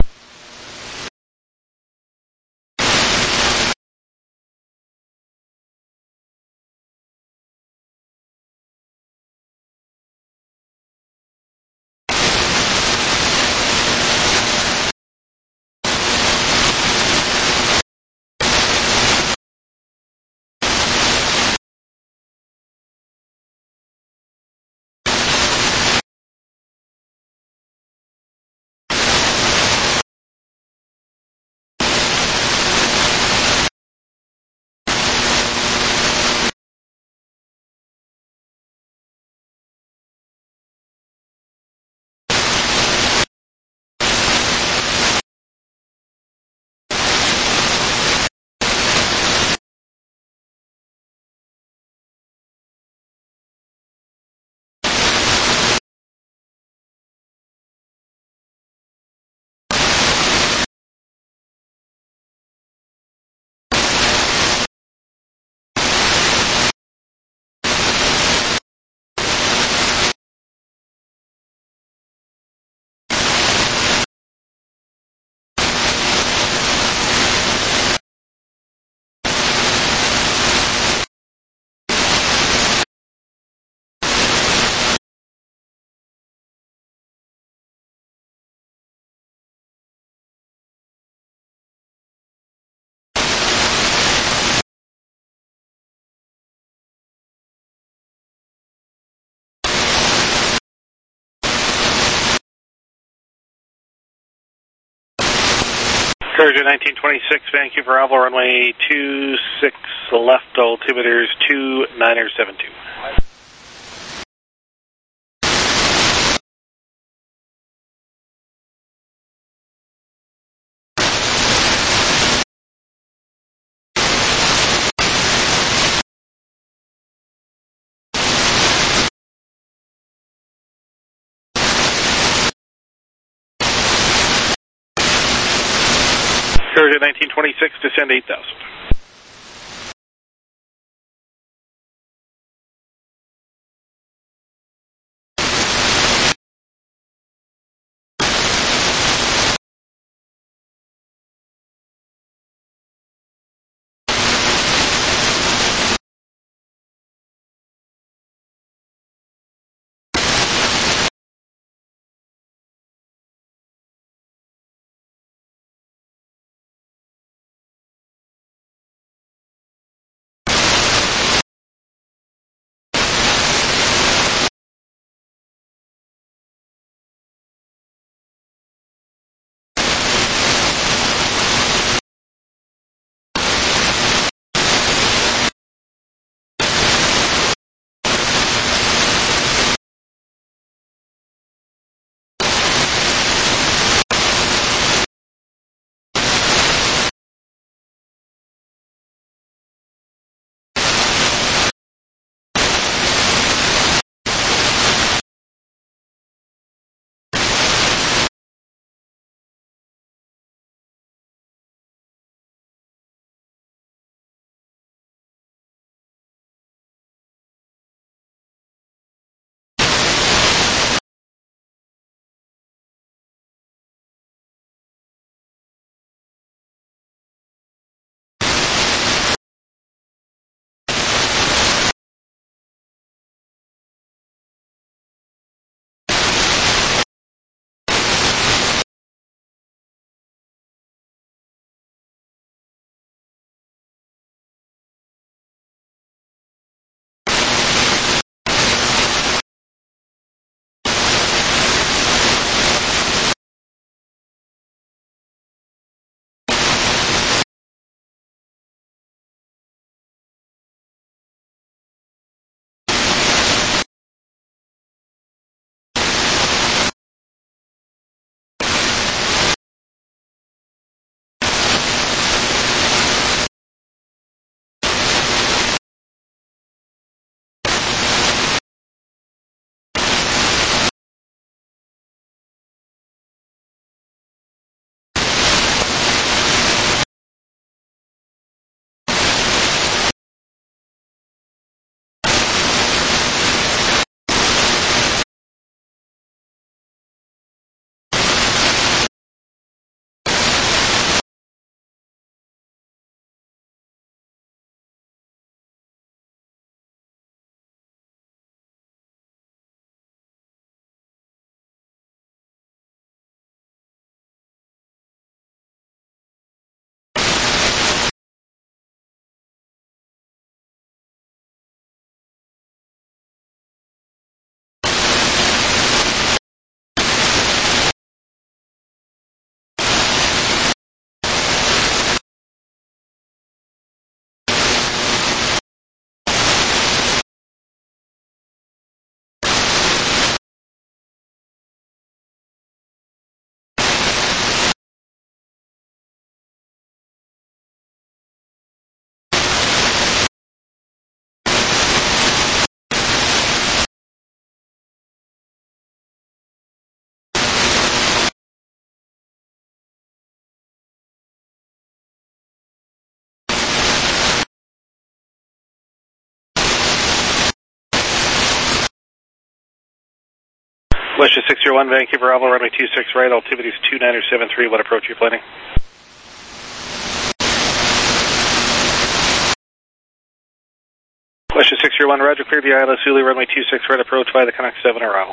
Courier nineteen twenty-six, Vancouver Alpha, runway two six left, altimeters two nine seven two. Courier nineteen twenty-six, descend eight thousand. WestJet six zero one, Vancouver, Bravo, runway two six right, altimeter is two nine seven three, what approach are you planning? WestJet six zero one, Roger, clear the I L S Zulu, runway two six right, approach by the Canuck seven arrival.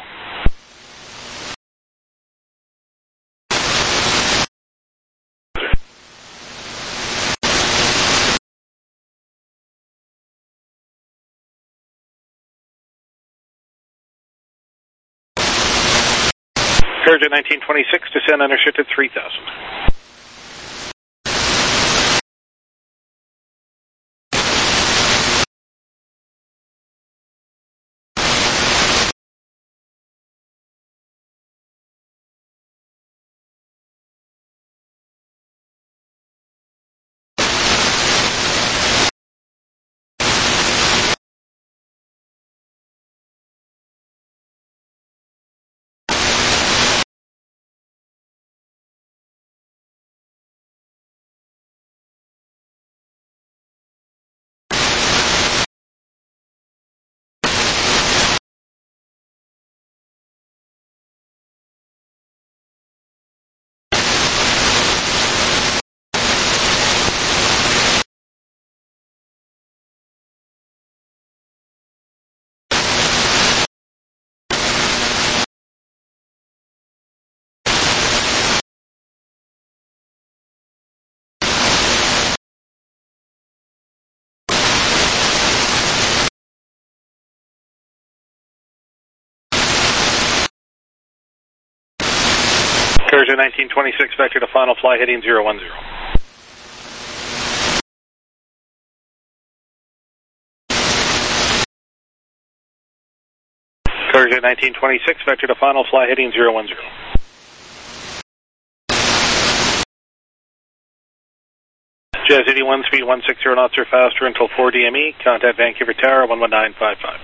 Courage nineteen twenty-six, descend unrestricted three thousand. Courage nineteen twenty-six, vector to final fly heading zero one zero. Courage nineteen twenty-six, vector to final fly heading zero one zero. Jazz eighty-one, speed one six zero knots or faster until four D M E, contact Vancouver Tower one one nine five five.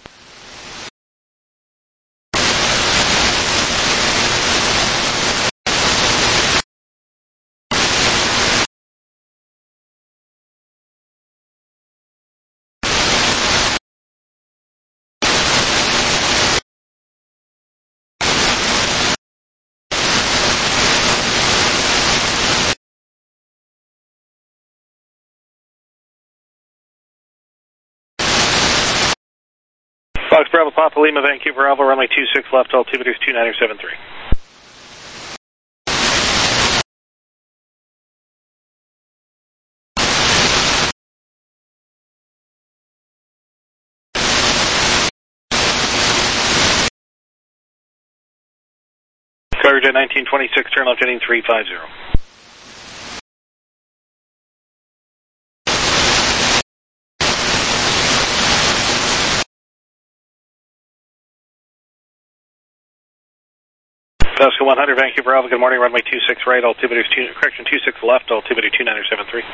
Fox Bravo Papa Lima, Vancouver Bravo, runway two six left, altimeter is two nine seven three. Courage nineteen twenty-six, turn left heading three five zero. Pascal one hundred, Vancouver Bravo, good morning, runway two six right, altimeter is two, correction two six left, altimeter two nine seven three.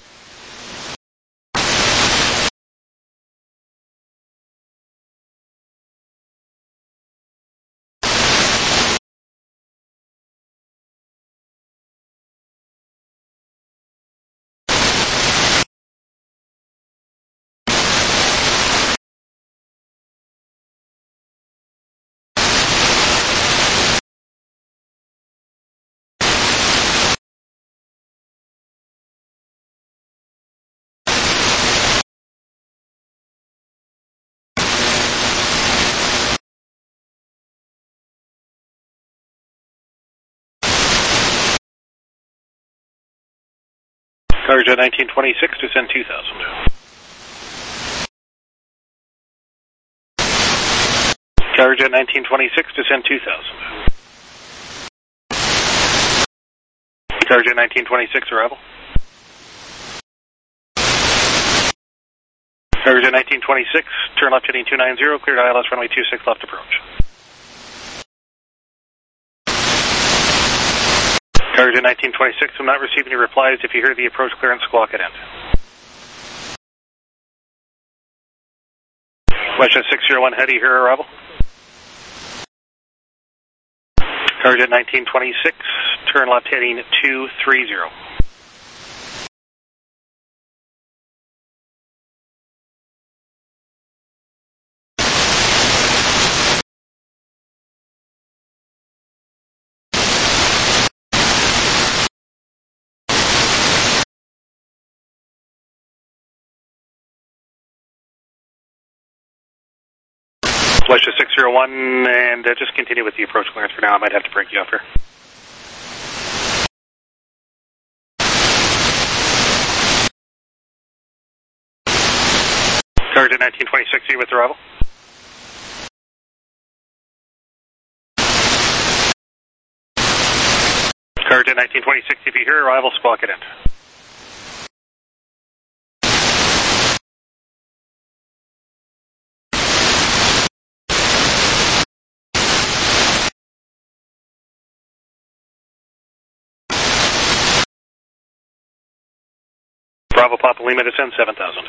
Courage nineteen twenty-six, descend two thousand. Courage nineteen twenty-six, descend two thousand. Courage nineteen twenty-six, arrival. Courage nineteen twenty-six, turn left heading two nine zero, cleared I L S runway two six left approach. Courage nineteen twenty-six, I'm not receiving any replies. If you hear the approach clearance, squawk at end. WestJet six zero one, how do you hear arrival? Courage nineteen twenty-six, turn left heading two three zero. Westjet six zero one, and uh, just continue with the approach clearance for now. I might have to break you off here. Target nineteen twenty-six, are you with arrival? Target nineteen twenty-six, if you hear arrival, squawk it in. Bravo Papa Lima, descend seven thousand.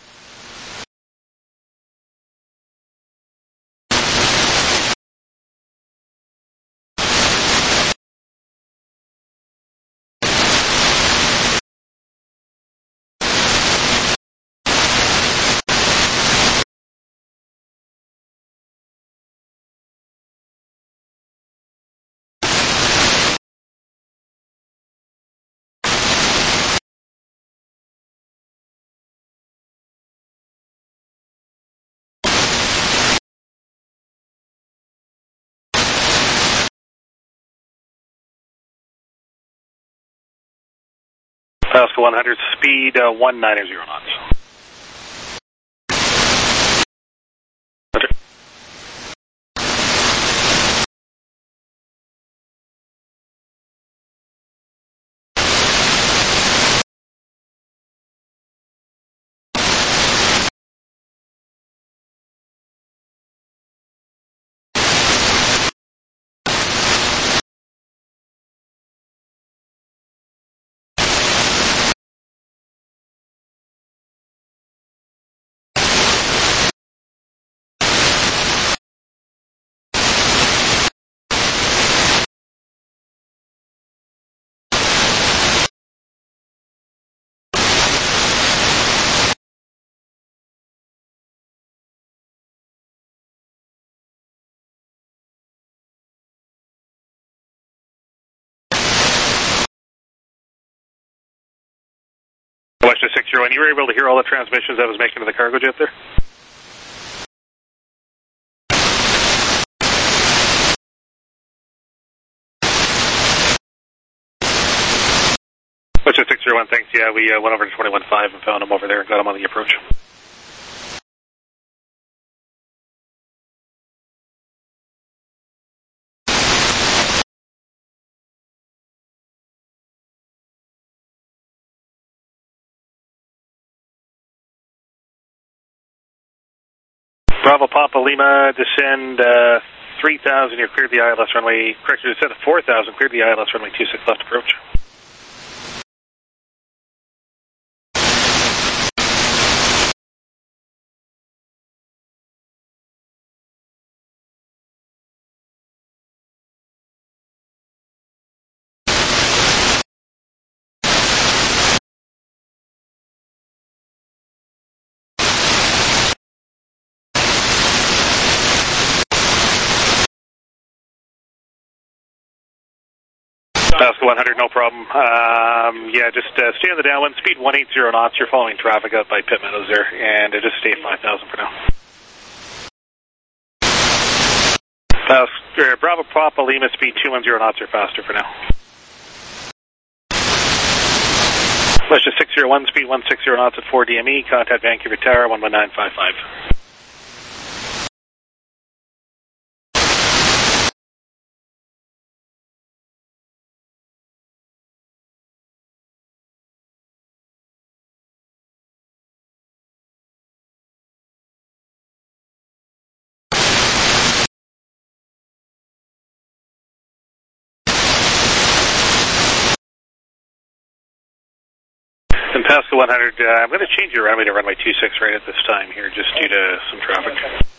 Pascal one hundred, speed uh, one ninety knots. Roger. Westjet six zero one, you were able to hear all the transmissions I was making to the cargo jet there? Westjet six zero one, thanks. Yeah, we uh, went over to twenty-one five and found him over there and got him on the approach. Bravo Papa Lima, descend uh, three thousand, you're cleared the I L S runway, correct, you descend at four thousand, cleared the I L S runway two six left approach. Pascal one hundred, no problem. Um, yeah, just uh, stay on the downwind, speed one eighty knots. You're following traffic out by Pitt Meadows there, and uh, just stay at five thousand for now. Pascal, uh, Bravo Papa Lima, speed two ten knots or faster for now. Westjet six zero one, speed one sixty knots at four D M E. Contact Vancouver Tower, one one nine five five. And Pascal one hundred, uh, I'm going to change your runway to runway two six right at this time here, just due to some traffic.